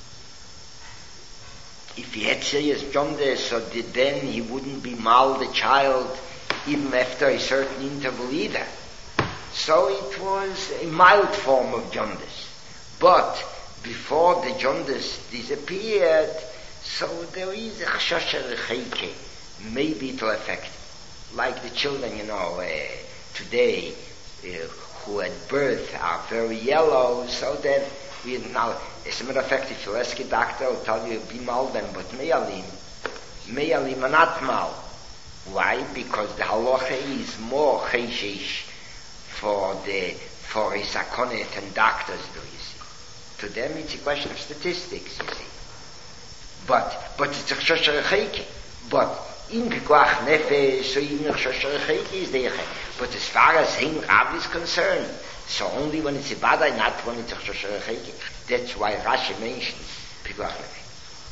If he had serious jaundice, so then he wouldn't be mal the child even after a certain interval either. So it was a mild form of jaundice. But before the jaundice disappeared, so there is a chshosher recheike. Maybe it will affect him. Like the children, you know, uh, today, uh, who at birth are very yellow, so that we now, as a matter of fact, if you ask a doctor, will tell you, be mal them, but meyalim, meyalim are not mal. Why? Because the halacha is more cheishish for the, for a sakonet and doctors do, you see. To them it's a question of statistics, you see. But, but it's a chshosher recheike. But, in Pikuach Nefesh, so even a chshosher recheike is there. But as far as Hein Rav is concerned, so only when it's a badai, not when it's a chshosher recheike. That's why Rashi mentions Pikuach Nefesh.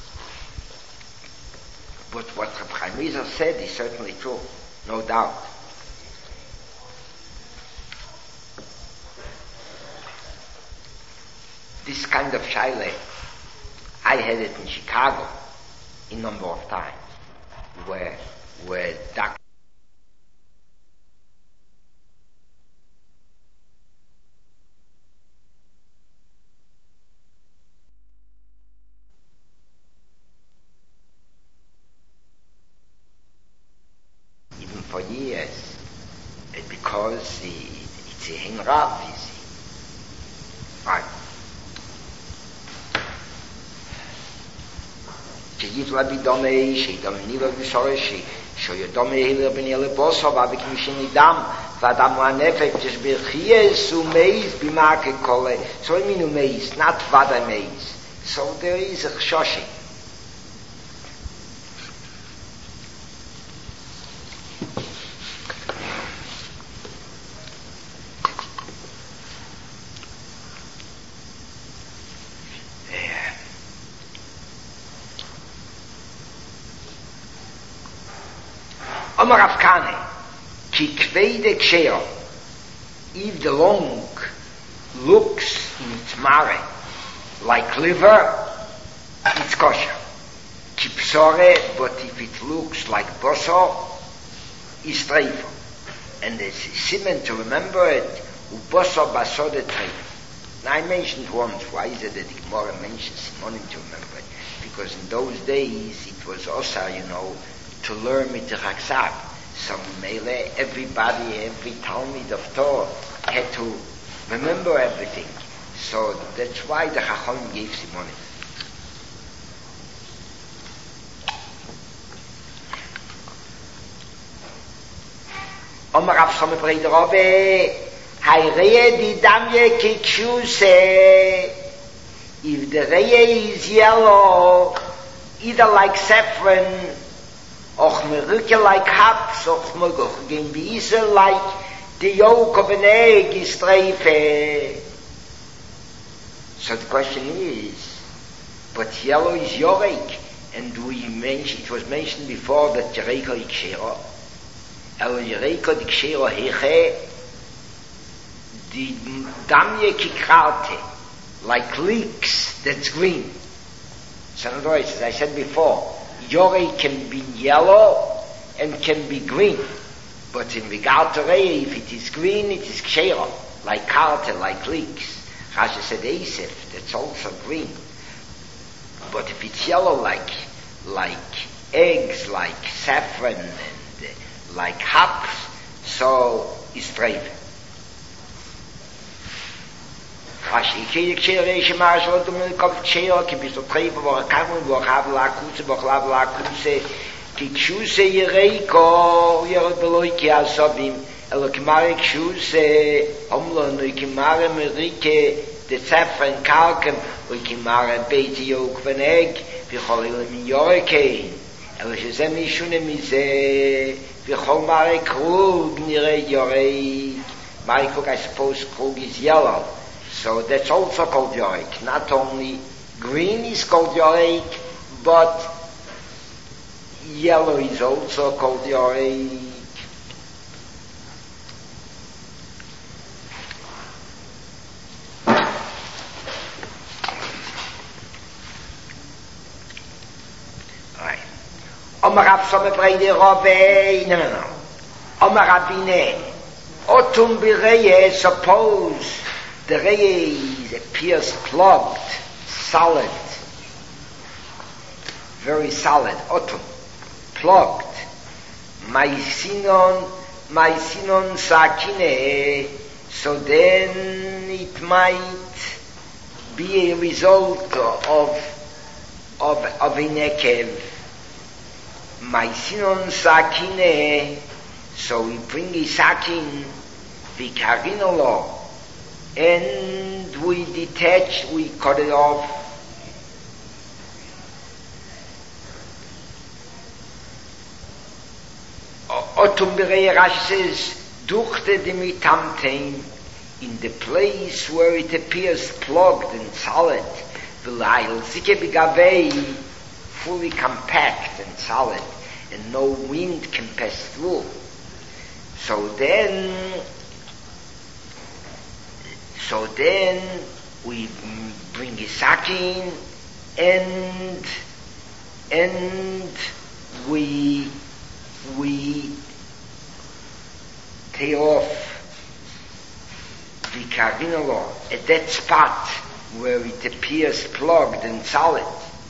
But what Reb Chaim Wieser said is certainly true, no doubt. This kind of shaila, I had it in Chicago a number of times, where where doctors even for years, because the, it's a Hein Rav, you see. Right. שיגזלה בדומי, שידומני ובשורשי, שידומי הילר בני לבוסו, ובכמשי דם, ואדם הוא הנפק, ששברכייס ומייס במעקה קולה. So I mean umeiz, not vada meiz. So there is a chshoshi. Omar Afkane, ki kveide ksheyo, if the lung looks in its mare like liver, it's kosher. Ki psore, but if it looks like boso, it's treifo. And there's a siman to remember it, uboso basode treifo. Now I mentioned once, why is it that the Gemara mentions simonim to remember it? Because in those days it was also, you know, to learn mit der Haksav. So mele, everybody, every Talmid of Torah had to remember everything. So that's why the Chacham gave Simonim. Omar Rav Shlomo Breder Rove, Hayreye di damye kikshuse. If the reye is yellow, either like saffron, och me rücke like haps, och me gehen wiese like the yolk of an egg is streife. So the question is, but yellow is yorek, and we mentioned, it was mentioned before that Yereko ikshero, el Yereko ikshero heche, the damye kikarte, like leeks, that's green. So in other words, as I said before, Yore can be yellow and can be green. But in regard to Rei, if it is green, it is kshera, like karte, like leeks. Rashi said Eisef, that's also green. But if it's yellow, like like eggs, like saffron, and uh, like hops, so it's treif. Rashi, kshera kshera reish marshal to me kop kshera ki bisto treif vor kamen vor hab la kuse vor hab la kuse ki kshuse Yereko yer beloy ki asabim elo kmare kshuse omlo no kmare merike de saffron kalken und kmare beiti yok von egg vi kholil mi yorke elo shezem shune mi ze vi khol mare krug nire yorek My Krug, I suppose Krug is yellow. So that's also called Yorik. Not only green is called Yorik, but yellow is also called Yorik. Right. Omar Rav Some Breide Rove, no, no, no. Omar Rabine, Otum Bireye, suppose the Reye appears plugged, solid, very solid, Otum, plugged. My sinon, my sinon sakine, so then it might be a result of, of, of a nekev. My sinon sakine, so we bring a sakin, the karinolo, and we detach, we cut it off. Otum Berei Rashi says, duchte de mitamtein, in the place where it appears plugged and solid, v'layl zike b'gavei, fully compact and solid, and no wind can pass through. So then, so then we bring a sakin, and and we we take off the karinolo at that spot where it appears plugged and solid,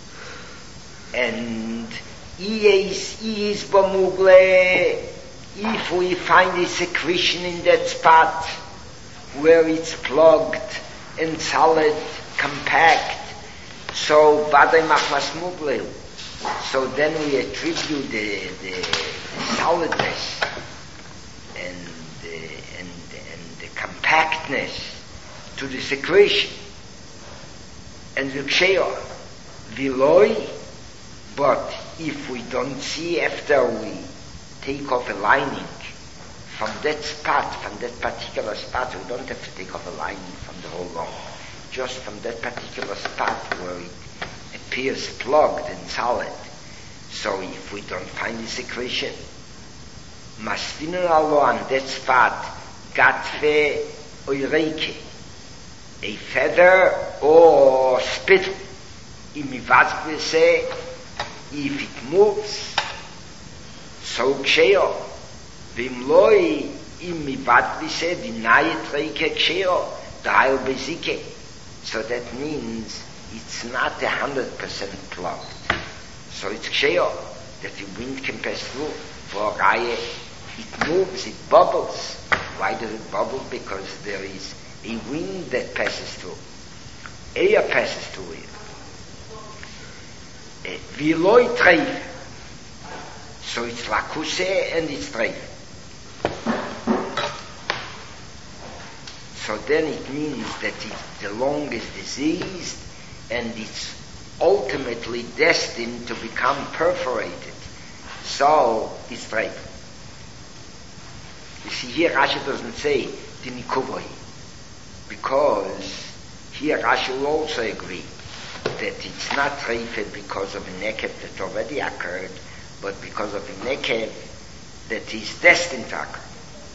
and is is bamugle. If we find a secretion in that spot where it's plugged and solid, compact, so badai machmas mugle, so then we attribute the, the solidness and the, and, and the compactness to the secretion and the ksheor viloi. But if we don't see after we take off a lining from that spot, from that particular spot, we don't have to take off a lining from the whole long, just from that particular spot where it appears plugged and solid. So if we don't find the secretion, masvinu alo on that spot, gatfe oireike, a feather or spittle, imivazbese, if it moves, so ksheo, vimloi imivazbese, vinayet reike ksheo, dail bezike. So that means it's not a hundred percent plugged. So it's ksheo, that the wind can pass through. For raye, it moves, it bubbles. Why does it bubble? Because there is a wind that passes through. Air passes through it. Viloi treif. So it's lakuse and it's treif. So then it means that it, the lung is diseased and it's ultimately destined to become perforated. So it's treif. You see, here Rashi doesn't say tinikuvoi, because here Rashi will also agree that it's not treifed because of a nekev that already occurred, but because of a nekev that is destined to occur.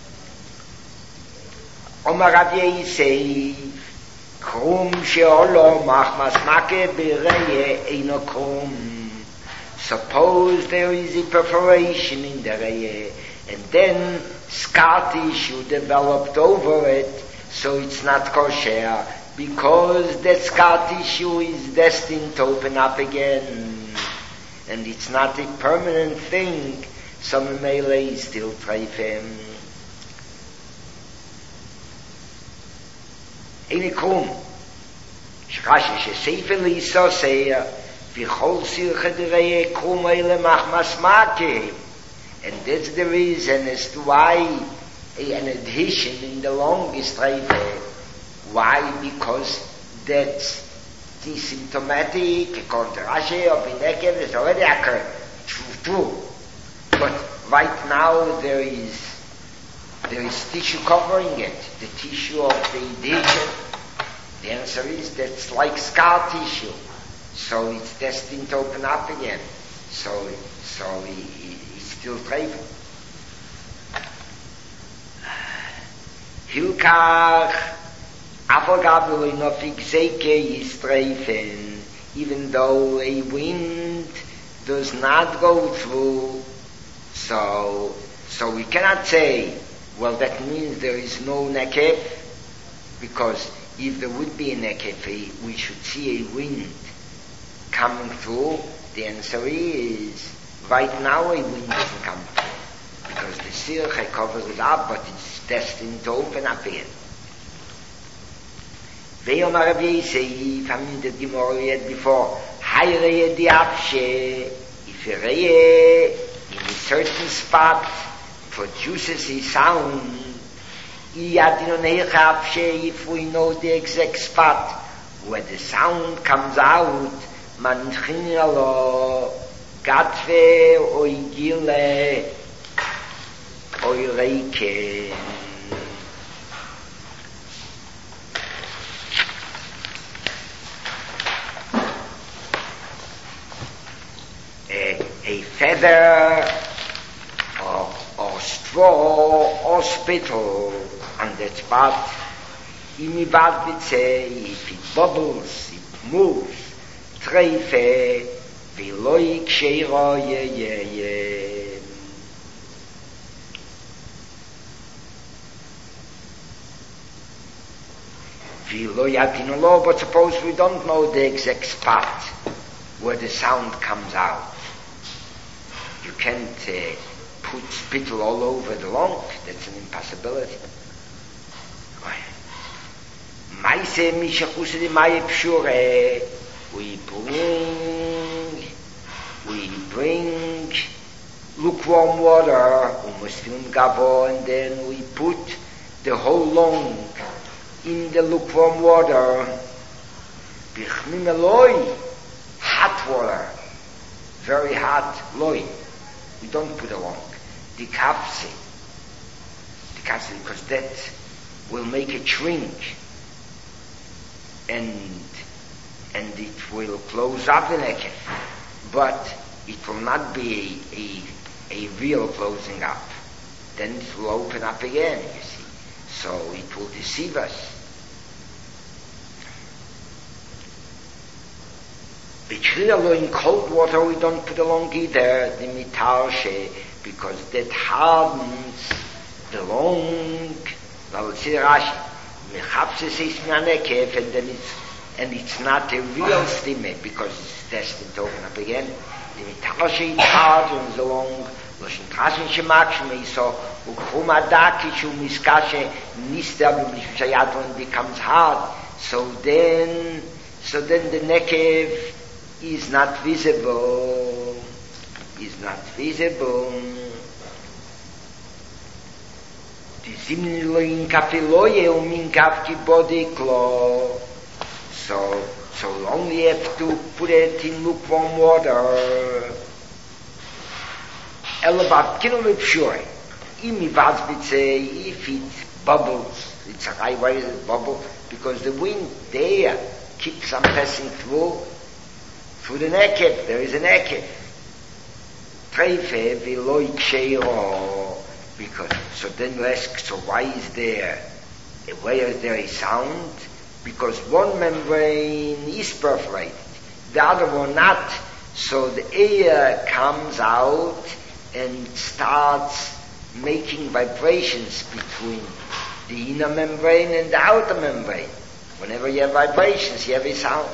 Omar Rav Yosef, krum she'olo machmas make bereye eino krum. Suppose there is a perforation in the reye, and then scar tissue developed over it, so it's not kosher, because that scar tissue is destined to open up again, and it's not a permanent thing, so memele is still treifem. Eine krum, Rashi shesefer lisoseya, v'chol sirche dereye krum eile machmas make. And that's the reason as to why an adhesion in the lung is treifem. Why? Because that's the symptomatic, according to Rashi, of the nekev has already occurred. True, true. But right now there is there is tissue covering it, the tissue of the digestion. The answer is that's like scar tissue. So it's destined to open up again. So, so he, he, he's still treifel. Hilkach, Afogabel Nofik Zeke is treifen, even though a wind does not go through. So, so we cannot say, well, that means there is no nekef, because if there would be a nekef, we should see a wind coming through. The answer is, right now a wind doesn't come through, because the sirche covers it up, but it's destined to open up again. Ve'omar Rav Yosef, I mean the Gemara we had before, Hayreye diapshe, if a reye in a certain spot produces a sound, if we know the exact spot where the sound comes out, man chinalo gatve oigile oireike. A, a feather or, or straw or spittle on that spot, if it bubbles, it moves, treife, viloi ksheira ye ye ye. Viloi atinolo, but suppose we don't know the exact spot where the sound comes out. You can't uh, put spittle all over the lung. That's an impossibility. Maise mishachusedi maye pshure. We bring, we bring lukewarm water, umuslim gavo, and then we put the whole lung in the lukewarm water. Bichmin aloi, hot water, very hot loy. We don't put a lung. The kapse, the kapse, because that will make it shrink, and and it will close up the nekef, but it will not be a, a, a real closing up. Then it will open up again, you see. So it will deceive us. In cold water we don't put along either, the mitarshe, because that hardens the lung. Now let's see the Rashi. Mechapses is mianekef, and then it's and it's not a real stimme, because it's destined to open up again. The mitarshe, it hardens the lung. Loshin trasen shemakshme, so ukhum adakish umiskashe nister b'mishayat, becomes hard. So then, so then the nekev is not visible, is not visible. So, so long we have to put it in lukewarm water. If it bubbles, it's a high way bubble, because the wind, the air, keeps on passing through, through the neked. There is a neked. Treife viloi ksheiro, because, so then you ask, so why is there, why is there a sound? Because one membrane is perforated, the other one not, so the air comes out and starts making vibrations between the inner membrane and the outer membrane. Whenever you have vibrations, you have a sound.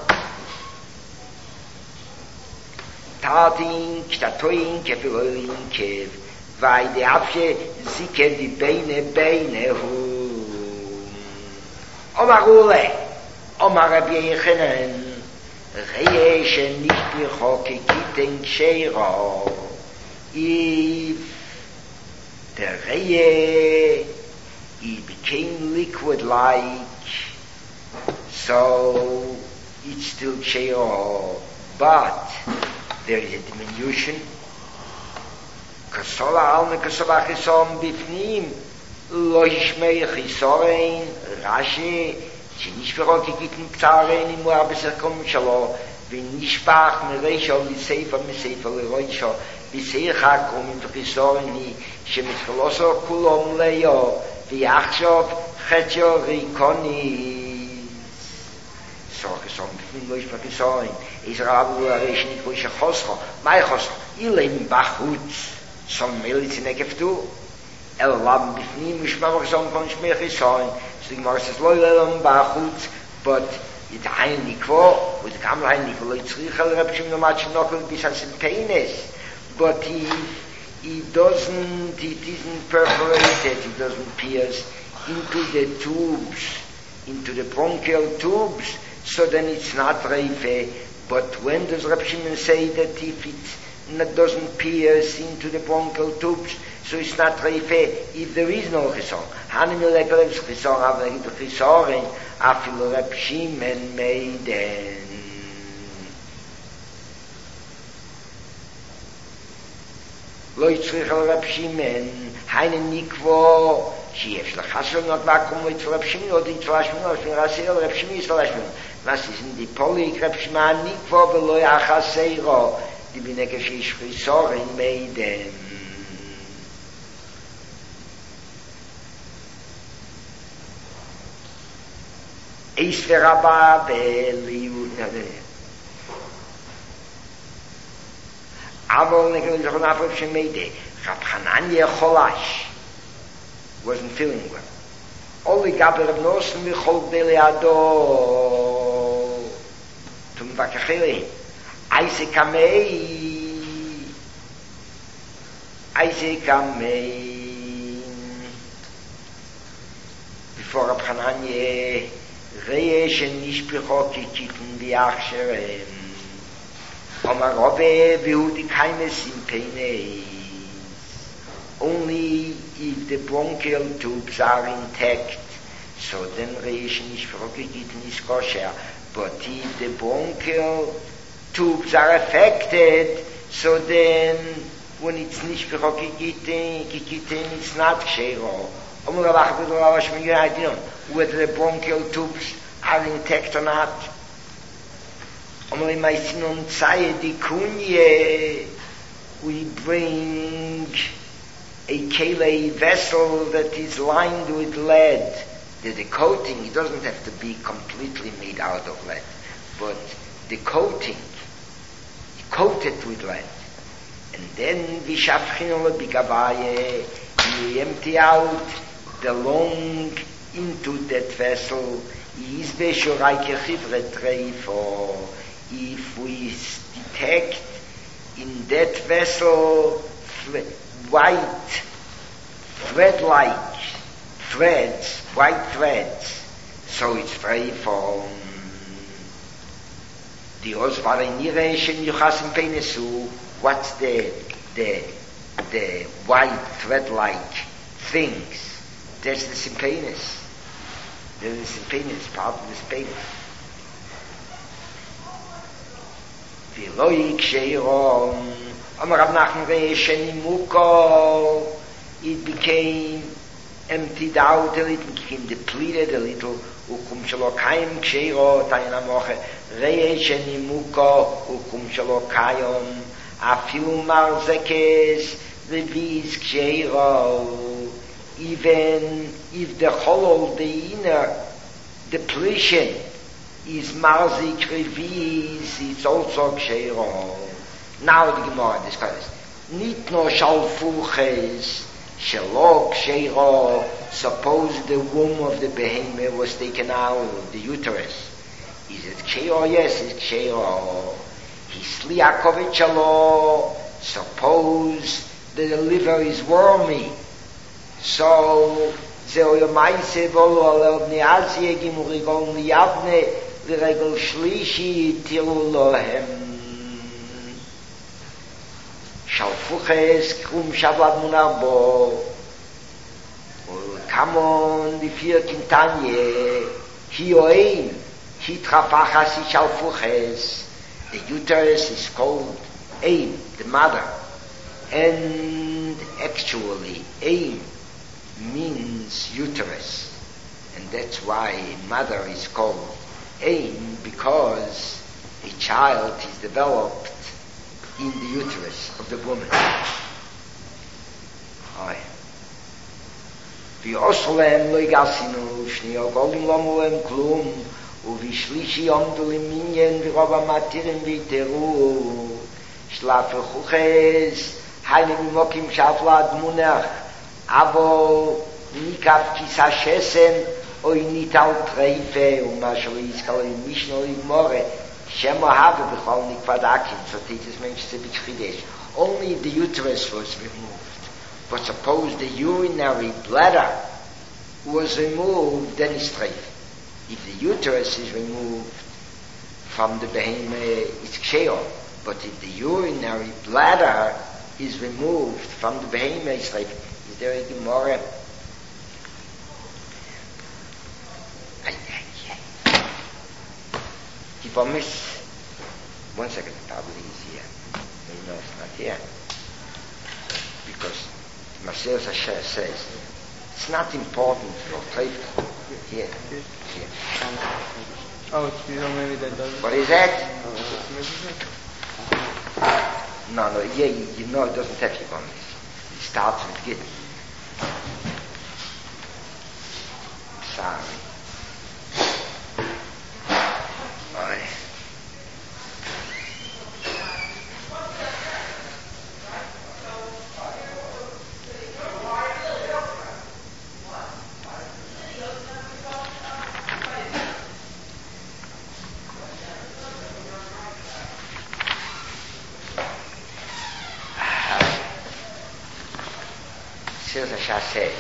Tatin, ktatoin, kefiloin, kev, vai de afshe, zike di beine beine hu. Omar Ule, Omar Rabbi Yechanan, reye she nicht bichoke kiten ksheira. If the reye, it became liquid-like, so it's still ksheira, but there is a diminution. Kasola alme kasola chisom bifnim, lo yishmei chisorein, Rashi, שניש פירות גיטן קצרן אם הוא הבשר קום שלו ונשפח מרשו לספר מספר לראשו בשיח הקום וחיסורן היא שמתחלוסו כולו מלאו ויחשוב חצ'ו ריקוני סורך סום בפנים לא יש בחיסורן איזה רב הוא הרי שנקרוא שחוסכו מה יחוסכו? אילם בחוץ סום מליץ נקפתו אלא לבן בפנים משמע מחסום כל שמי חיסורן so the Gemara says, "Lo yelem ba'achutz," but it's ein nikvo, with the kamla ein nikvo, lo yitzricha l'Reb Shimon Mach nokol b'sas penis, but he he doesn't, it isn't perforated, he doesn't pierce into the tubes, into the bronchial tubes, so then it's not reife. But when does Reb Shimon say that if it doesn't pierce into the bronchial tubes, so it's not reife if there is no chisor? Hanim lekelevs chisor, avlegit chisorin, afilu Reb Shimon meiden. Lo yitzrich al Reb Shimon, heinen nikvo, שיש לחשוב not vacuum with Reb Shimon, or the Tzlashmin, or the Rasir, Reb Shimon is Tzlashmin. Was ist in die Polik, Reb Shimon nikvo, velo yachaseiro, die bineke shish chisorin meiden. Eis veraba beliud Avol nekel zochon afref shemeide Rab Hananya Cholash wasn't feeling well. Oli gaber Rab Nosson vichol beli ado tum vakachele Eise kamei Eise kamei before Rab Hananya Reish and Nishpichot Kitchen the Achsherem. Omarove Vihudi kindness in pain. Only if the bronchial tubes are intact, so then Reish and Nishpichot Kitchen is kosher. But if the bronchial tubes are affected, so then when it's Nishpichot Kitchen, it's not kshero. Whether the bronchial tubes are intact or not. We bring a kele vessel that is lined with lead. The, the coating, it doesn't have to be completely made out of lead, but the coating, coated with lead. And then we empty out the lung into that vessel. If we detect in that vessel white thread-like threads, white threads, so it's free from the osvarination yuchasim penesu. What's the the the white thread-like things? That's the simpenis. There's the simpenis, part of the simpenis. V'loi ksheiron, Amar Rav Nachman Reisheni Muko, it became emptied out a little, it became depleted a little, ukum shalokayim ksheiro, Tanya Moche, Reisheni Muko, ukum shalokayim, afilu marzekes, revis ksheiro, even if the hollow, the inner depletion is marzik revis, it's also kshero. Now the Gemara discusses, nit no shalfuches, shelo kshero, suppose the womb of the behemoth was taken out, the uterus. Is it kshero? Yes, it's kshero. Hisliakovit shelo, suppose the liver is wormy. So, zeo yomaise volo alel niazie gimurigol niyavne v'regol shlishi tiru lohem. Shalfuches krum shavlav munarbo. Come on, the vier kintanye. Hioein, hitrafachas shalfuches. The uterus is called Ein, the mother. And actually, Ein, means uterus, and that's why mother is called Ein, because a child is developed in the uterus of the woman. Aye. V'yoslem lo yigasinu shniyo golim lomulem klum uv'shlishi yomdu liminyen v'rova matirim v'iteru shlafe chuches hayne mimokim shafla admunach avo nikav kisa shesen oy nital treife umashli iskal in mishno igmore shema have b'chol nikvadakim, so teaches mentions a bit chidesh. Only the uterus was removed. But suppose the urinary bladder was removed, then it's treif. If the uterus is removed from the behemoth, it's ksheor. But if the urinary bladder is removed from the behemoth, it's treif. Is there a gemara? Kibomis. One second, probably is here. No, it's not here. Because Marcel Sacher says it's not important for trade. Here, here. Oh, it's, you know, maybe that doesn't. What is that? Oh, No, no, yeah, you, you know it doesn't have Kibomis. It starts with Git. Sorry. Aye. Says says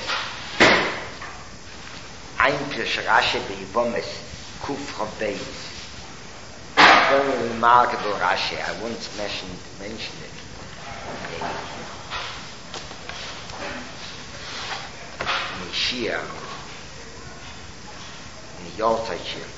Ein Pirush Rashi B'Yibomis Kuf Chabeis. Very remarkable Rashi. I once mentioned mentioned it. In the Shia, in the Yalta Shia.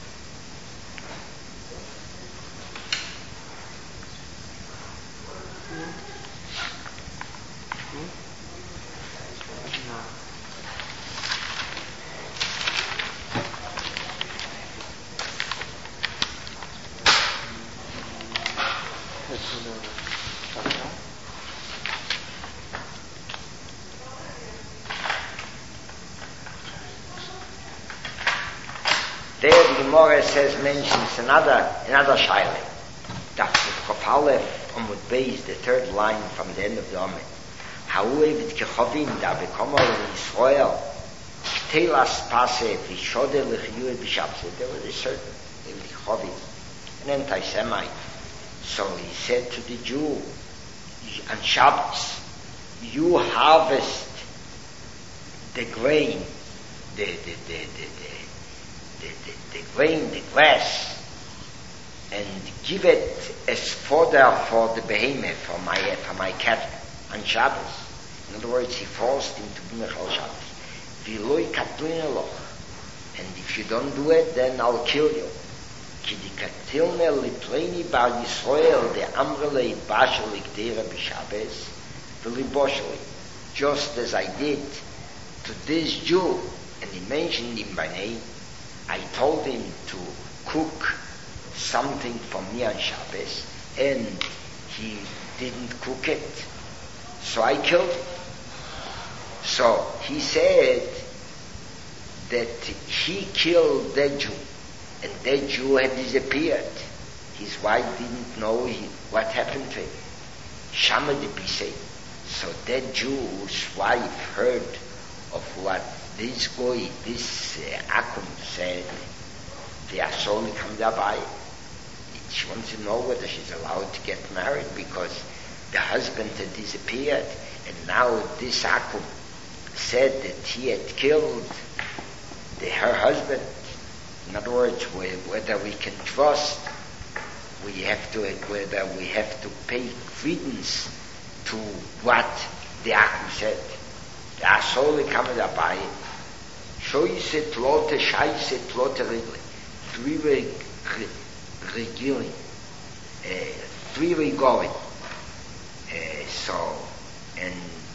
There the Gemara says, mentions another another shaila. That's the Chofalef Amud Beis, the third line from the end of the Amud. Ha'uevit kechovim da bekomol in Israel ktelas pase v'shodeh l'chiyuv b'shabse. There was a certain kechovim, an anti-Semite. So he said to the Jew on Shabbos, you harvest the grain, the the the the, the The, the, the grain, the grass, and give it as fodder for the behemoth, for my for my cattle on Shabbos. In other words, he forced him to bring Chol Shabbos. V'loi katlin loch, and if you don't do it, then I'll kill you. Ki di katilne lipleni bar Yisrael de amrele bashel ikdera b'Shabbos v'libosheli, just as I did to this Jew, and he mentioned him by name. I told him to cook something for me on Shabbos, and he didn't cook it, so I killed him. So he said that he killed that Jew, and that Jew had disappeared. His wife didn't know he, what happened to him. Shama de Bisei. So that Jew's wife heard of what this guy, this uh, Akum said, the Asoli come dabei. She wants to know whether she's allowed to get married because the husband had disappeared, and now this Akum said that he had killed the, her husband. In other words, whether we can trust, we have to, whether we have to pay credence to what the Akum said. The Asoli come dabei. Shoyse tlote shaise tlote regli. Three regiling. Three regoling. So, and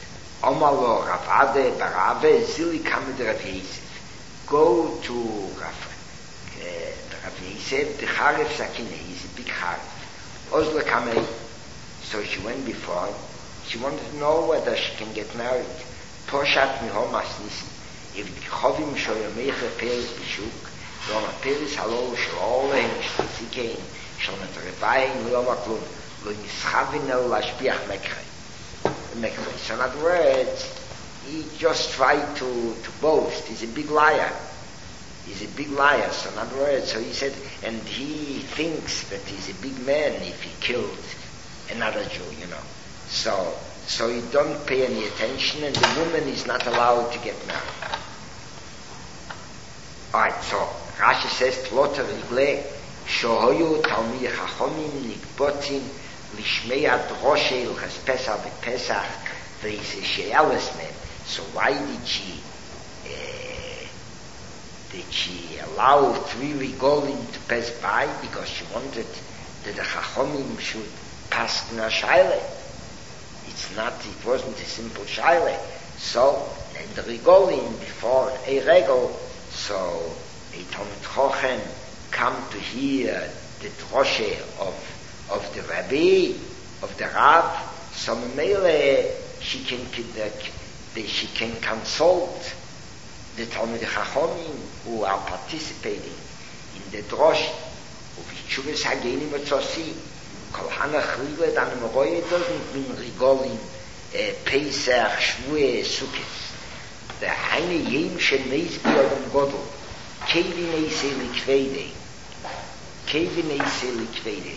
Omalo Ravade Barave Zili Kamed Rav Yosef. Go to Rav, uh, Rav Yosef, the Charef Sakine, he's a big Charef. Ozla Kamei. So she went before him. She wanted to know whether she can get married. Poshat Mihomas Nissen. If Chovim Shoyamecha Peres Bishuk, Roma Peres Halol Shalolem Shtizikein, Shalmet Revain, Loma Klum, Lo Nischavin El Lashpiach Mekre. So in other words, he just tried to, to boast. He's a big liar. He's a big liar. So in other words, so he said, and he thinks that he's a big man if he killed another Jew, you know. So, so he don't pay any attention, and the woman is not allowed to get married. Alright, so Rashi says, Tloter Rigle, Shohoyu Talmid Chachomim Nikbotim Lishmei Droshe Ilchas Pesach BePesach Ve'is She'eles Men. So why did she uh, did she allow three regolim to pass by? Because she wanted that the Chachomim should pass na shaile. It's not, it wasn't a simple shaile. So, and the regolim before a regol, so a Talmid Chochem come to hear the droshe of of the Rabbi, of the Rav, so Mele she can she can consult the Talmid Chachomim who are participating in the drosh of Yeshuvas Hagenim Atzosi. Kol Hanach Rive dan Meroye doesn't mean Rigolim, Pesach, Shvue, Sukkot. The Heine Yem Sheneis B'Yodom Godel, Kevin Eise Likvede, Kevin Eise Likvede.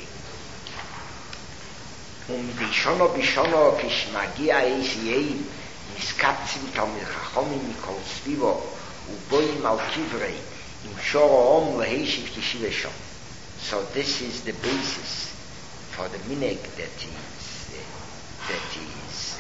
Um Bishono Bishono Kishmagia Eise Yeim, Miskapzim Talmid Chachomim Mikol Svivo, Uboim Al Kivrei, Im Shoro Om Leheshiv Kishiveshom. So this is the basis for the minhag that is uh, that is uh,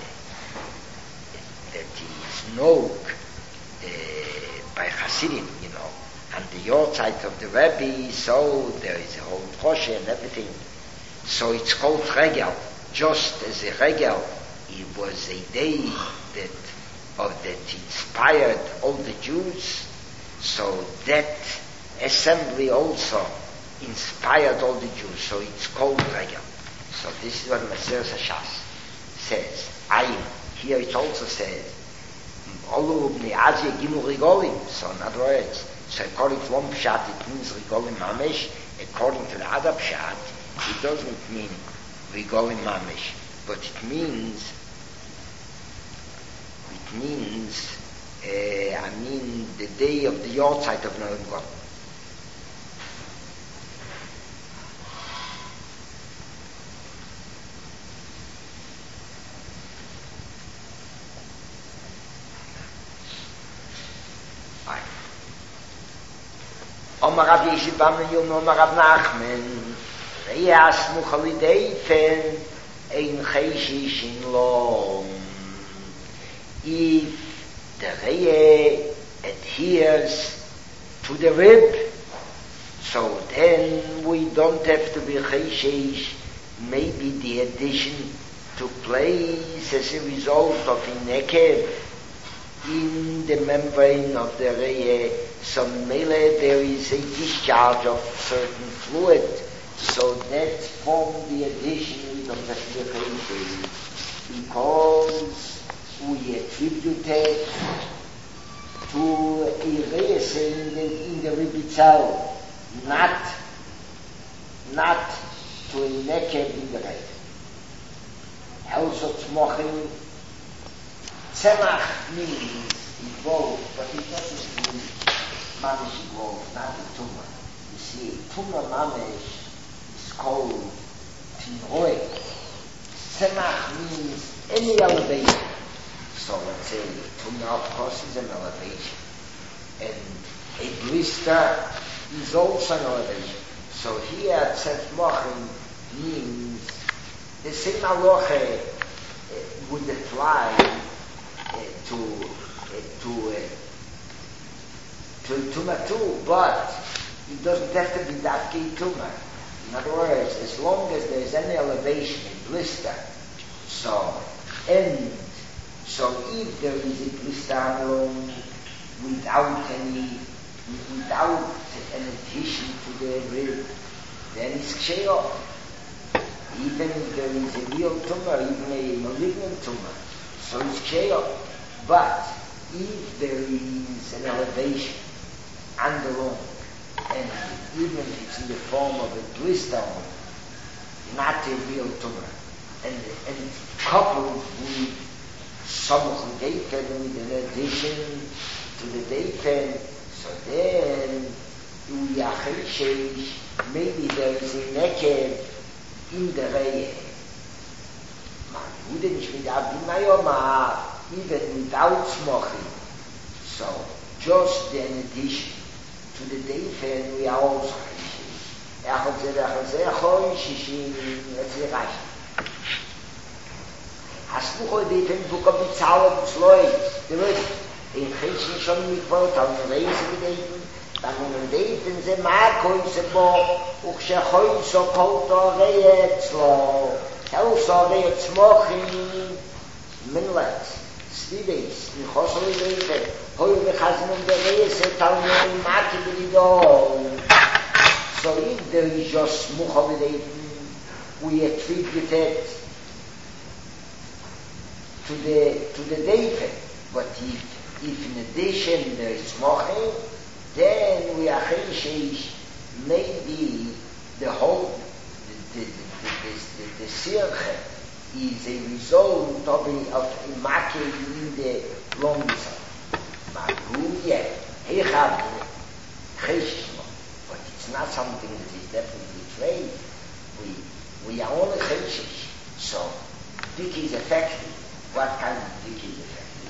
that is nog uh, by Hasidim, you know, and the yortzeit of the Rebbe. So there is a whole droshe and everything. So it's called regel, just as a regel. It was a day that of that inspired all the Jews. So that assembly also inspired all the Jews, so it's called regel. So this is what Maseres Hashas says. Ayin. Here it also says, Olu b'nei Azia gimu rigolim. So in other words, so according to one pshat it means rigolim mamesh. According to the other pshat, it doesn't mean rigolim mamesh, but it means it means uh, I mean the day of the yortzeit of Noam God. Omar Rav Yosef Bar Yom Omar Rav Nachman Reyas Muchalideifen Ein Cheishish in Lom. If the Reye adheres to the rib, so then we don't have to be Cheishish. Maybe the addition took place as a result of a nekev in the membrane of the Reye. So mele there is a discharge of certain fluid, so that formed the addition of the Chayim, because we attributed to a Reyes in the, in the rib itself, not not to a nekev in the rib. Also tzmochin, tzemach means involved, but it doesn't mean mamish involved, not the tumor. You see, tumor mamish is called tinroy. Tzemach means any elevation. So let's say tumor of course is an elevation, and a blister is also an elevation. So here tzemach means the same halacha uh, would apply uh, to uh, to uh, to tumor too, but it doesn't have to be that key tumor. In other words, as long as there is any elevation in blister, so and So if there is a Kristalon without any, without an addition to the rib, then it's Ksheyo. Even if there is a real tumor, even a malignant tumor, so it's Ksheyo. But if there is an elevation underlong, and even if it's in the form of a Kristalon, not a real tumor, and, and coupled with Samuch Deifen, with an addition to the Deifen, so then maybe there is a naked in the Reihe. Man wouldn't with Abinayoma, even without smoking. So just the addition to the Deifen, we are also Echad Zeh, Echad Zeh, Echad Shishim, Etzli Rashi. Hasmucho Deifen, Buka Bitzala, Bitzloi, the rest, in Chishin Shon Mikvot, on the Reise Deifen, dann in Deifen, Ze Markoi, Ze Bo, Uchshechoi, So Koto, Reyetzlo, Elso, Reyetzmochi, Minlet, Stides, Nichosoli Deifen, Hoi Mechazim, the Reise, Talmud, Maki, Bidol. So if there is just Mukhalidating, we attribute it to the to the Deifen. But if if in addition there is Mochel, then we are Cheshish, maybe the whole the the the the, the, the Sirche is a result of a of a Makel in the long side. Magu, yeah, he have Cheshish. It's not something that is definitely trade. We we are only Cheshish. So Dik is effective. What kind of Dik is effective?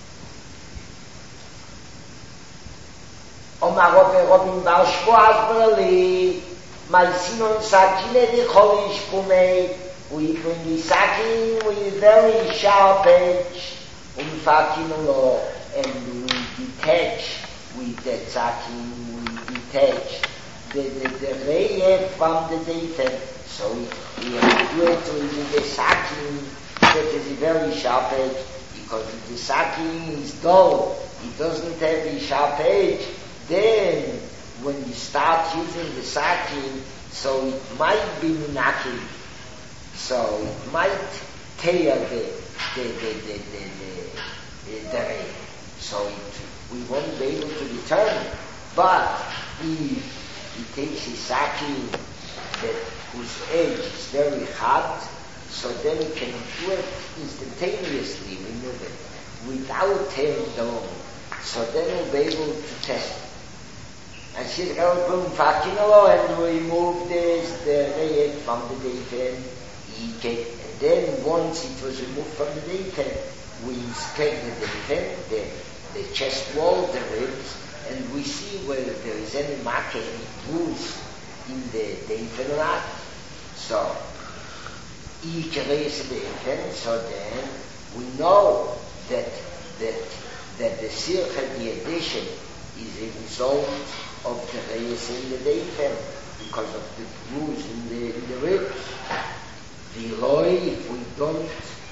Omar Robin Robin Bar Shvoaz Berli, my sinon sakine di cholish kumei. We bring the sakin with a very sharp edge, um fakin lo, and we detach with that sakin. We detach the the the Reihe from the Deifen. So we have to do it with the sakin that is a very sharp edge, because if the sakin is dull, it doesn't have a sharp edge, then when you start using the sakin, so it might be minaki, so it might tear the the the the the, the, the Reihe. So it, we won't be able to determine. But if it takes a sakin that whose edge is very hot, so then you can do it instantaneously, remove it, without tearing down. So then we'll be able to test it. And she's going to put fakinolo and remove this, the Reihe from the Deifen. And then once it was removed from the Deifen, we inspected the Deifen, the, the chest wall, the ribs, and we see whether there is any mark, any bruise in the Deifen or not. So, each race of the Deifen, so then we know that that that the Sircha, the addition, is a result of the race in the Deifen because of the bruise in the, in the ribs. The Loi, if we don't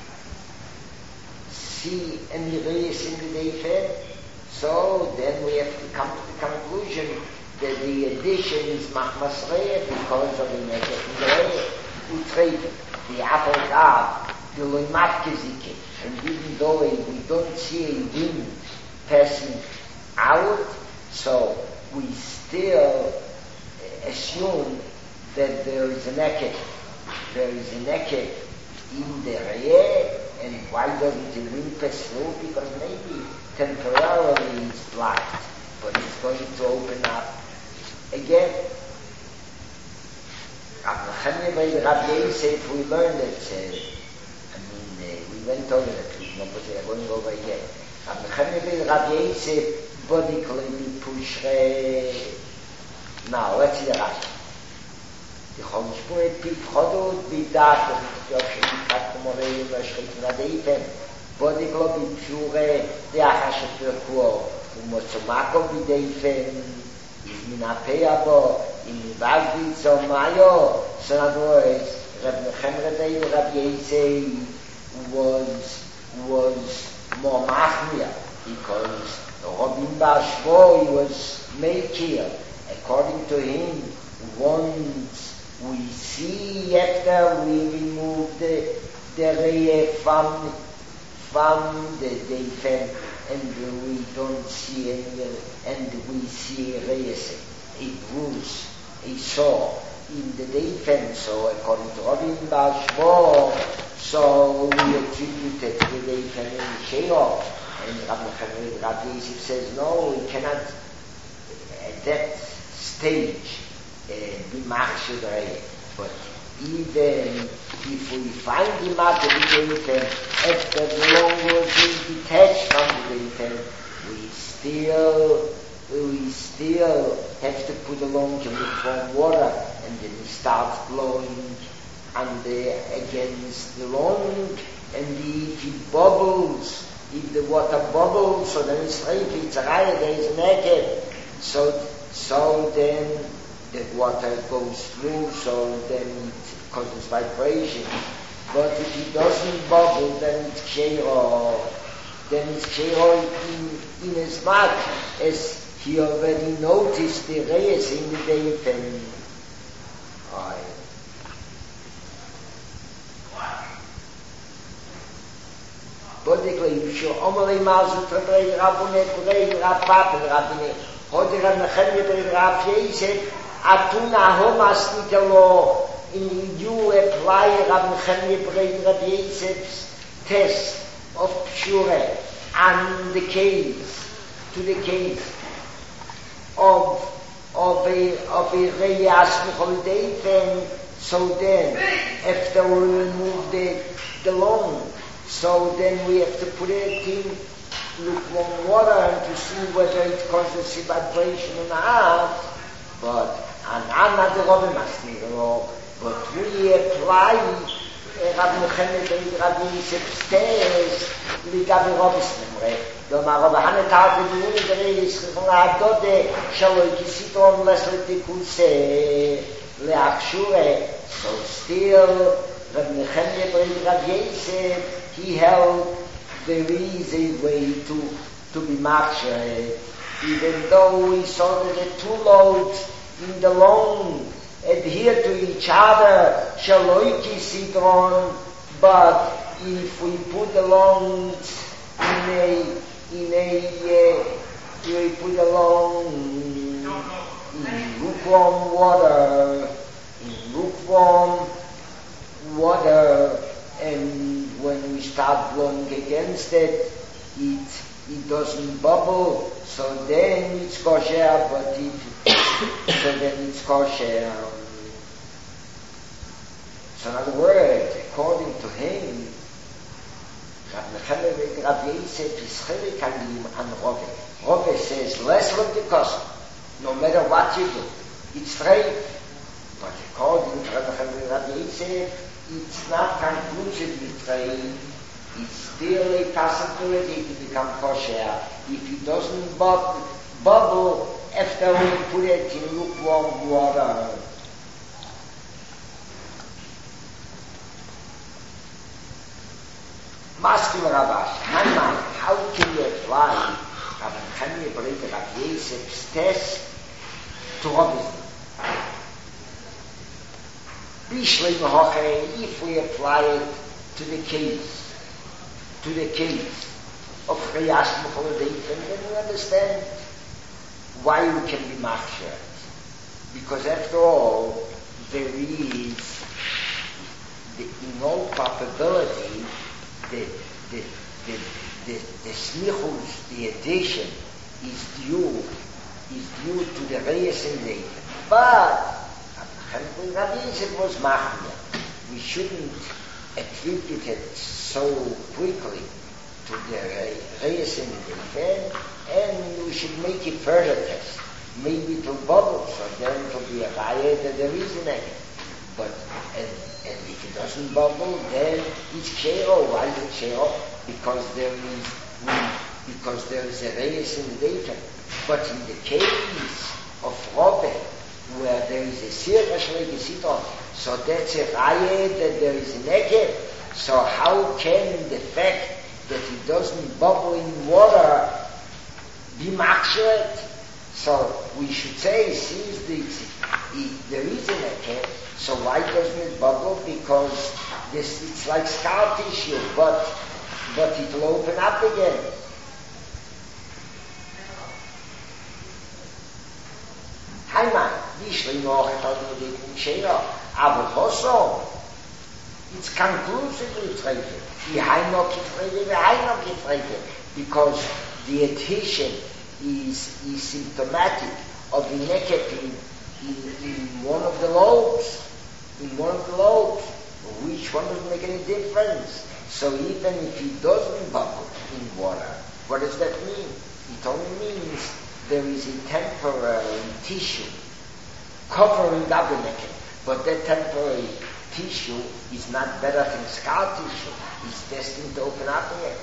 see any race in the Deifen, so then we have to come to the conclusion that the addition is machmas re'eh because of the nekef in the re'eh. We trade the apple gab, the loimat kezike, and even though we don't see a wind passing out, so we still assume that there is a nekef, there is a nekef in the re'eh, and why doesn't the wind pass through? Because maybe temporarily it's blocked, but it's going to open up again. Rabbi Yosef, we learned that, uh, I mean, uh, we went over that, we are going over again. Rabbi Yosef, body clearly push. Now, let's see the Rashi. The Chodesh Moed Pit Chodot Bidat, the Shekhat Komorei, the Shekhat Nadeifen, body clearly pure, the Achashet Perkuo, Umosomako Bideifen, is Minapeabo, in Vazbitz or Mayo. So in other words, Rabbi Nechem Rabbi Rabbi Yosef was was more machmir, because Rabbi Bashvo was making, according to him, once we see after we remove the the reye from from the Deifen, and we don't see any, and we see reyes, a bruise, a sore in the Deifen. So according to Rabbi Bashvo, so we attribute it to the Deifen in Sheol. And Rabbi, Rabbi Yosef says, no, we cannot at that stage uh, be machshir reye. But even if we find the matter with the after the long was being detached from the Deifen, we still we still have to put along to lukewarm water, and then it starts blowing on the against the long, and if it bubbles, if the water bubbles, so then it's straight, it's a raya, there is naked, so so then the water goes through, so then it causes vibration. But if it doesn't bubble, then it's kshero. Then it's kshero in, in as much as he already noticed the reyes in the Deifen. Right. Bodikle Yusho, Omalei Mazu, Trebrei Rabunet, Brei Rapapen Rabine, Hodira Nechemye Brei Rab Yosef, Atuna Homas Nitelo, in you apply Rab Nechemye Brei Rab Yosef's test of Pshure and the case, to the case of of a of a Reyas Michol Deifen. So then, after we remove the the long, so then we have to put it in lukewarm water and to see whether it causes a vibration or not. But and I'm not the Rabbi Masnir, but we apply Rabbi Nechemye ben Rabbi Yosef's test לגבי רובס נמרה. כלומר, רבי הנתת בדיון דרי שכחון העדודה שלו כסיטרון לסלטיקוס לאחשורה. So still, Rabbi Nechemye ben Rabbi Yosef, he held there is a way to, to be machsher. Even though we saw that the two loads in the long adhere to each other, shaloiki sidron, but if we put the longs in a, in a, uh, we put the long in lukewarm water, in lukewarm water, and when we start blowing against it, it, it doesn't bubble, so then it's kosher, but if, so then it's kosher. So in other words, according to him, Rabbi Yosef is chelik on Rove. Rove says, less of the cost, no matter what you do. It's straight. But according to Rabbi Yosef, it's not conclusively straight. It's still a possibility to become kosher if it doesn't bubble, bubble after we put it in lukewarm water. Masking Rabash, Manman, how can you apply Rabbi Nechemye ben Rabbi Yosef's test to Robinson? If we apply it to the case, to the case of Reyas Michol Deifen, then we understand why we can be machsher. Because after all, there is, the, in all probability, the the the the, the smichus, the addition, is due is due to the reyes and Deifen. But Rabbi Yosef was machmir. We shouldn't attribute it so quickly to the reyes and Deifen, and we should make it further test. Maybe to bubble, so then to be a raya that there is an egg. But and And if it doesn't bubble, then it's kshero. Why is it kshero? Because there is because there is a reyes in the Deifen. But in the case of Robbe, where there is a sirah shleike sitron, so that's a raya that there is a neged. So how can the fact that it doesn't bubble in water, be makshet. So we should say, since the, it, there is an eket, so why doesn't it bubble? Because this, it's like scar tissue, but but it will open up again. Heimann, Yishlei noch et hat nur den Scherer, aber Hosso, it's conclusively treated. Die Heino getreated, the Heino getreated, because the adhesion is, is symptomatic of the neket in, in, in one of the lobes, in one of the lobes, which one doesn't make any difference. So even if it doesn't bubble in water, what does that mean? It only means there is a temporary tissue covering up the neket, but that temporary tissue is not better than scar tissue. It's destined to open up again.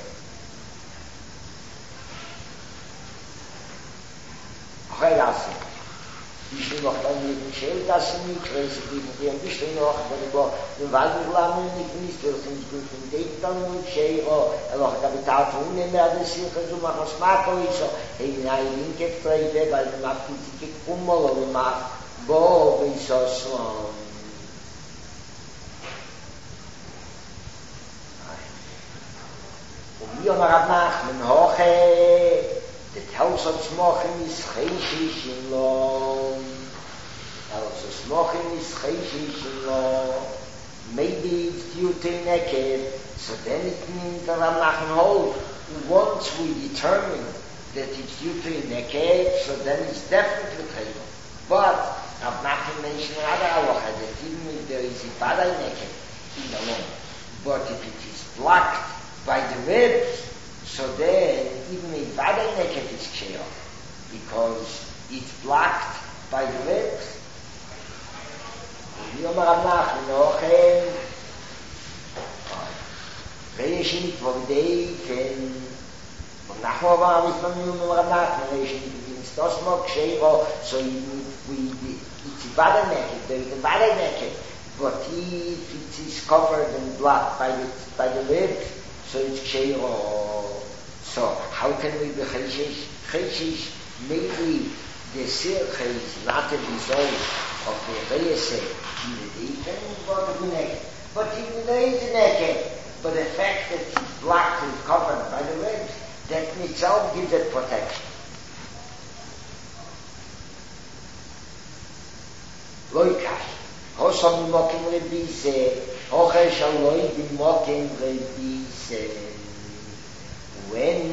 Okay, that's it. Ich will noch dann mit dem Schell, das sind nicht, weil sie blieben hier ein bisschen noch, wenn ich war, den Waldenglamm nicht nicht, weil sie nicht gut von dem dann mit Schell, er war Kapital von ihnen mehr, das sich so machen, was Marco ist, so, hey, nein, ich bin gefreut, weil ich mache die Dicke Kummel, oder ich mache, boah, wie so, so, und wir haben nach, mit Hoche, the tells of smoking is chayshish in law. Tells of smoking is chayshish in law. Maybe it's due to naked, so then it means that I'm not hold. Once we determine that it's due to naked, so then it's definitely table. But I've not to mention another halacha that even if there is a bada naked in the land, but if it is blocked by the ribs, so then, even a vada neket is ksheo, because it's blocked by the ribs. We אומר Rav Nachman, Reish nicht, wo die Eifen, und nachher war es von mir, Rav Nachman, Reish nicht, wie es das noch ksheo, so it's a vada neket, there is a vada neket, but if it is covered and blocked by the, by the ribs, so it's ksheo. So, how can we be chayshish? Chayshish, maybe the sircha is not a result of the reyese in the deepen, but the naked. But even there is a naked, but the fact that it's blocked and covered by the ribs, that in itself gives it protection. Loikash, hosam mokim rebise, hochesh aloi bimokim rebise. When,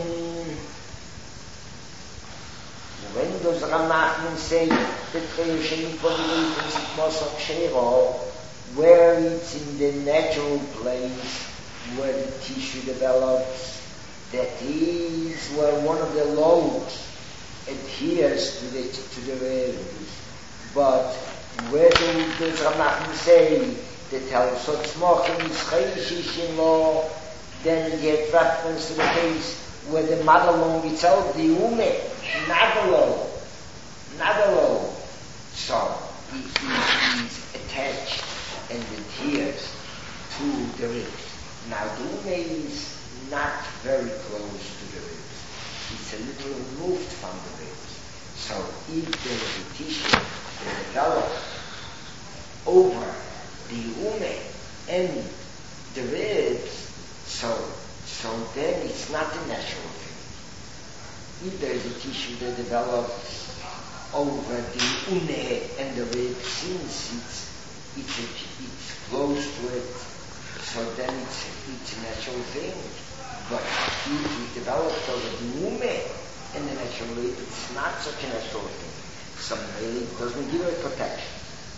when does Rav Nachman say that creation for the reason where it's in the natural place where the tissue develops, that is where one of the lobes adheres to the to the ribs. But where does Rav Nachman say that Helsot Smochim is chayshish in law? Then you get reference to the case where the mother long itself, the ume, not alone, not alone. So, it is attached and adheres to the ribs. Now, the ume is not very close to the ribs. It's a little removed from the ribs. So, if there is a tissue that develops over the ume and the ribs, So, so then it's not a natural thing. If there is a tissue that develops over the une and the rib, since it's, it's, a, it's close to it, so then it's, it's a natural thing. But if it develops over the ume and the natural rib, it's not such a natural thing. So really it doesn't give it protection.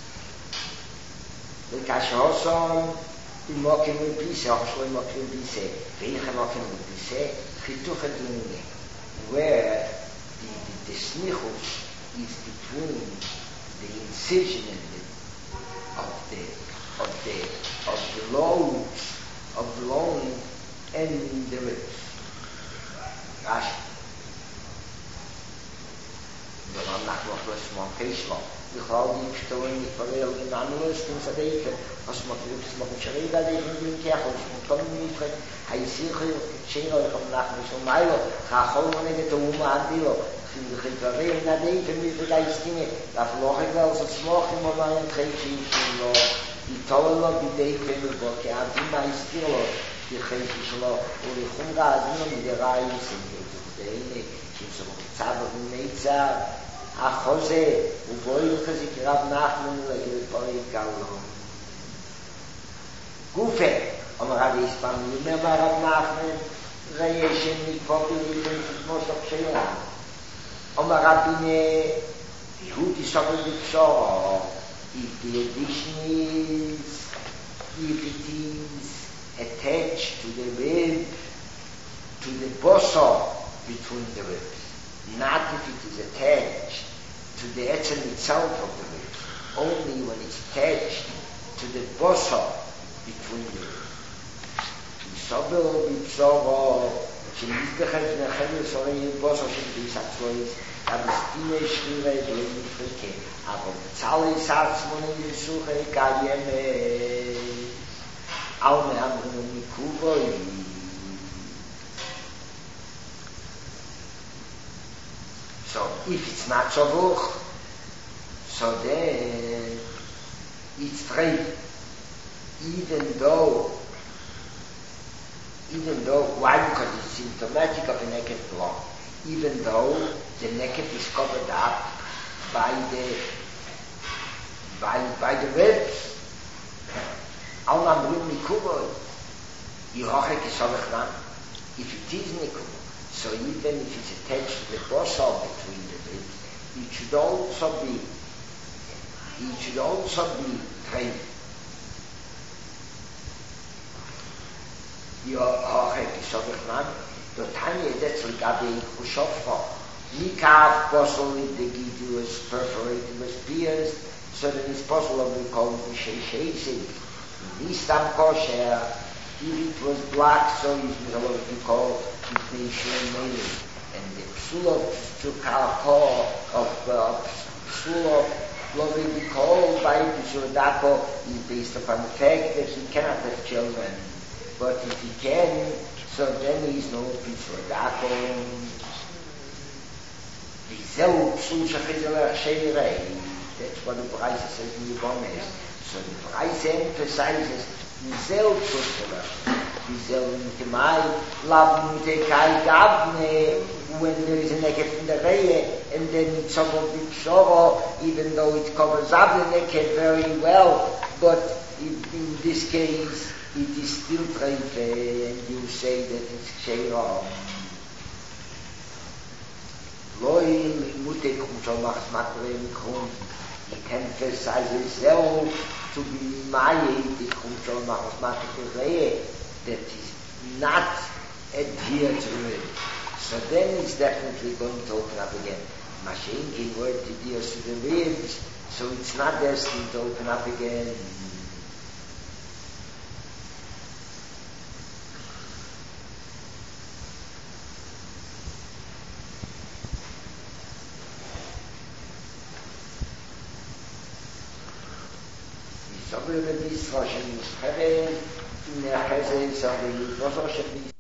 The kasha also in mokim rebise, also in mokim rebise, veicha mokim rebise, chituch adunine, where the, the, the snichus is between the incision and the, of the of the of the lobes of the loin and the ribs. Rashi. The Rav Nachman was one case law. בכלל die Stören nicht verwählt in anderes, den Sadeken, was man gibt, was man schreibt, da die in den Kerl, und kommen nicht rein, hay sicher, Schenker, kommen nach mir schon mal, ga gewoon nicht der Oma an die, sind die Kriege, na die, für mich da ist Dinge, da verloren wir so smog im Moment, kriege ich noch, die tolle die Deken, wo ich an die meisten, die kriege ich noch, und ich komme da, mit der Reihe sind, der eine, ich so Zaber nicht sagen, ach Jose, wo wollen wir sich gerade nachnehmen, weil wir vorhin gauen. Gufe, aber gerade ist beim Jünger mal gerade nachnehmen, weil ich schon nicht vorgelegt bin, ich muss doch schön haben. Aber gerade bin ich, gut, ich sage nicht so, if the addition is, if it is attached to the rib, to the bosom between the ribs. Not if it is attached to the etzem itself of the ribs, only when it's attached to the bosom between the ribs. Yisobel b'psovo, shemizbechel v'nechel v'sorei bosom shemizbechel Abstine schwere Leben frike, aber zahle Satzmon in die Suche kayeme, aume amrun mikuboi. So, if it's not so hoch, so then it's straight, even though, even though, why? Because it's symptomatic of a naked blood. Even though the naked is covered up by the by by the ribs. Al namrim nikuboy. Yirochek is ovechnan. If it is nikuboy, so even if it's attached to the bosom between the ribs, it should also be it should also be trained. Yirochek is ovechnan. The Tanya, that's like Gabi Khrushchevka. Nikav possible if the Gidi was perforated, was pierced, so that it's possible we call it the Sheishesi. Nistam kosher, if it was black, so it was what we call it Nation Mailing. And the Psul of Chukalko, of the Psul of what we be called by Pishudako is based upon the fact that he cannot have children. But if he can, so then he is no Pishudako. Zell Psul Shachizela Sheirei. That's what the Braise says in the Gomez. So the Braise emphasizes Zell Psul Zell Mitemai, Lab Mitekai Gabne, when there is a naked in the Reye, and then it's some of the Pshoro, even though it covers up the naked very well, but in, in this case, it is still Treife, and you say that it's Sheirah. Loy mutek umshomachs matre mikron. It emphasizes itself to be mayit umshomachs matre that is not adhered to it. So then it's definitely going to open up again. Mashenkin word adheres to the ribs, so it's not destined to open up again. So we will be in the Chazes of the Rosh Hashanah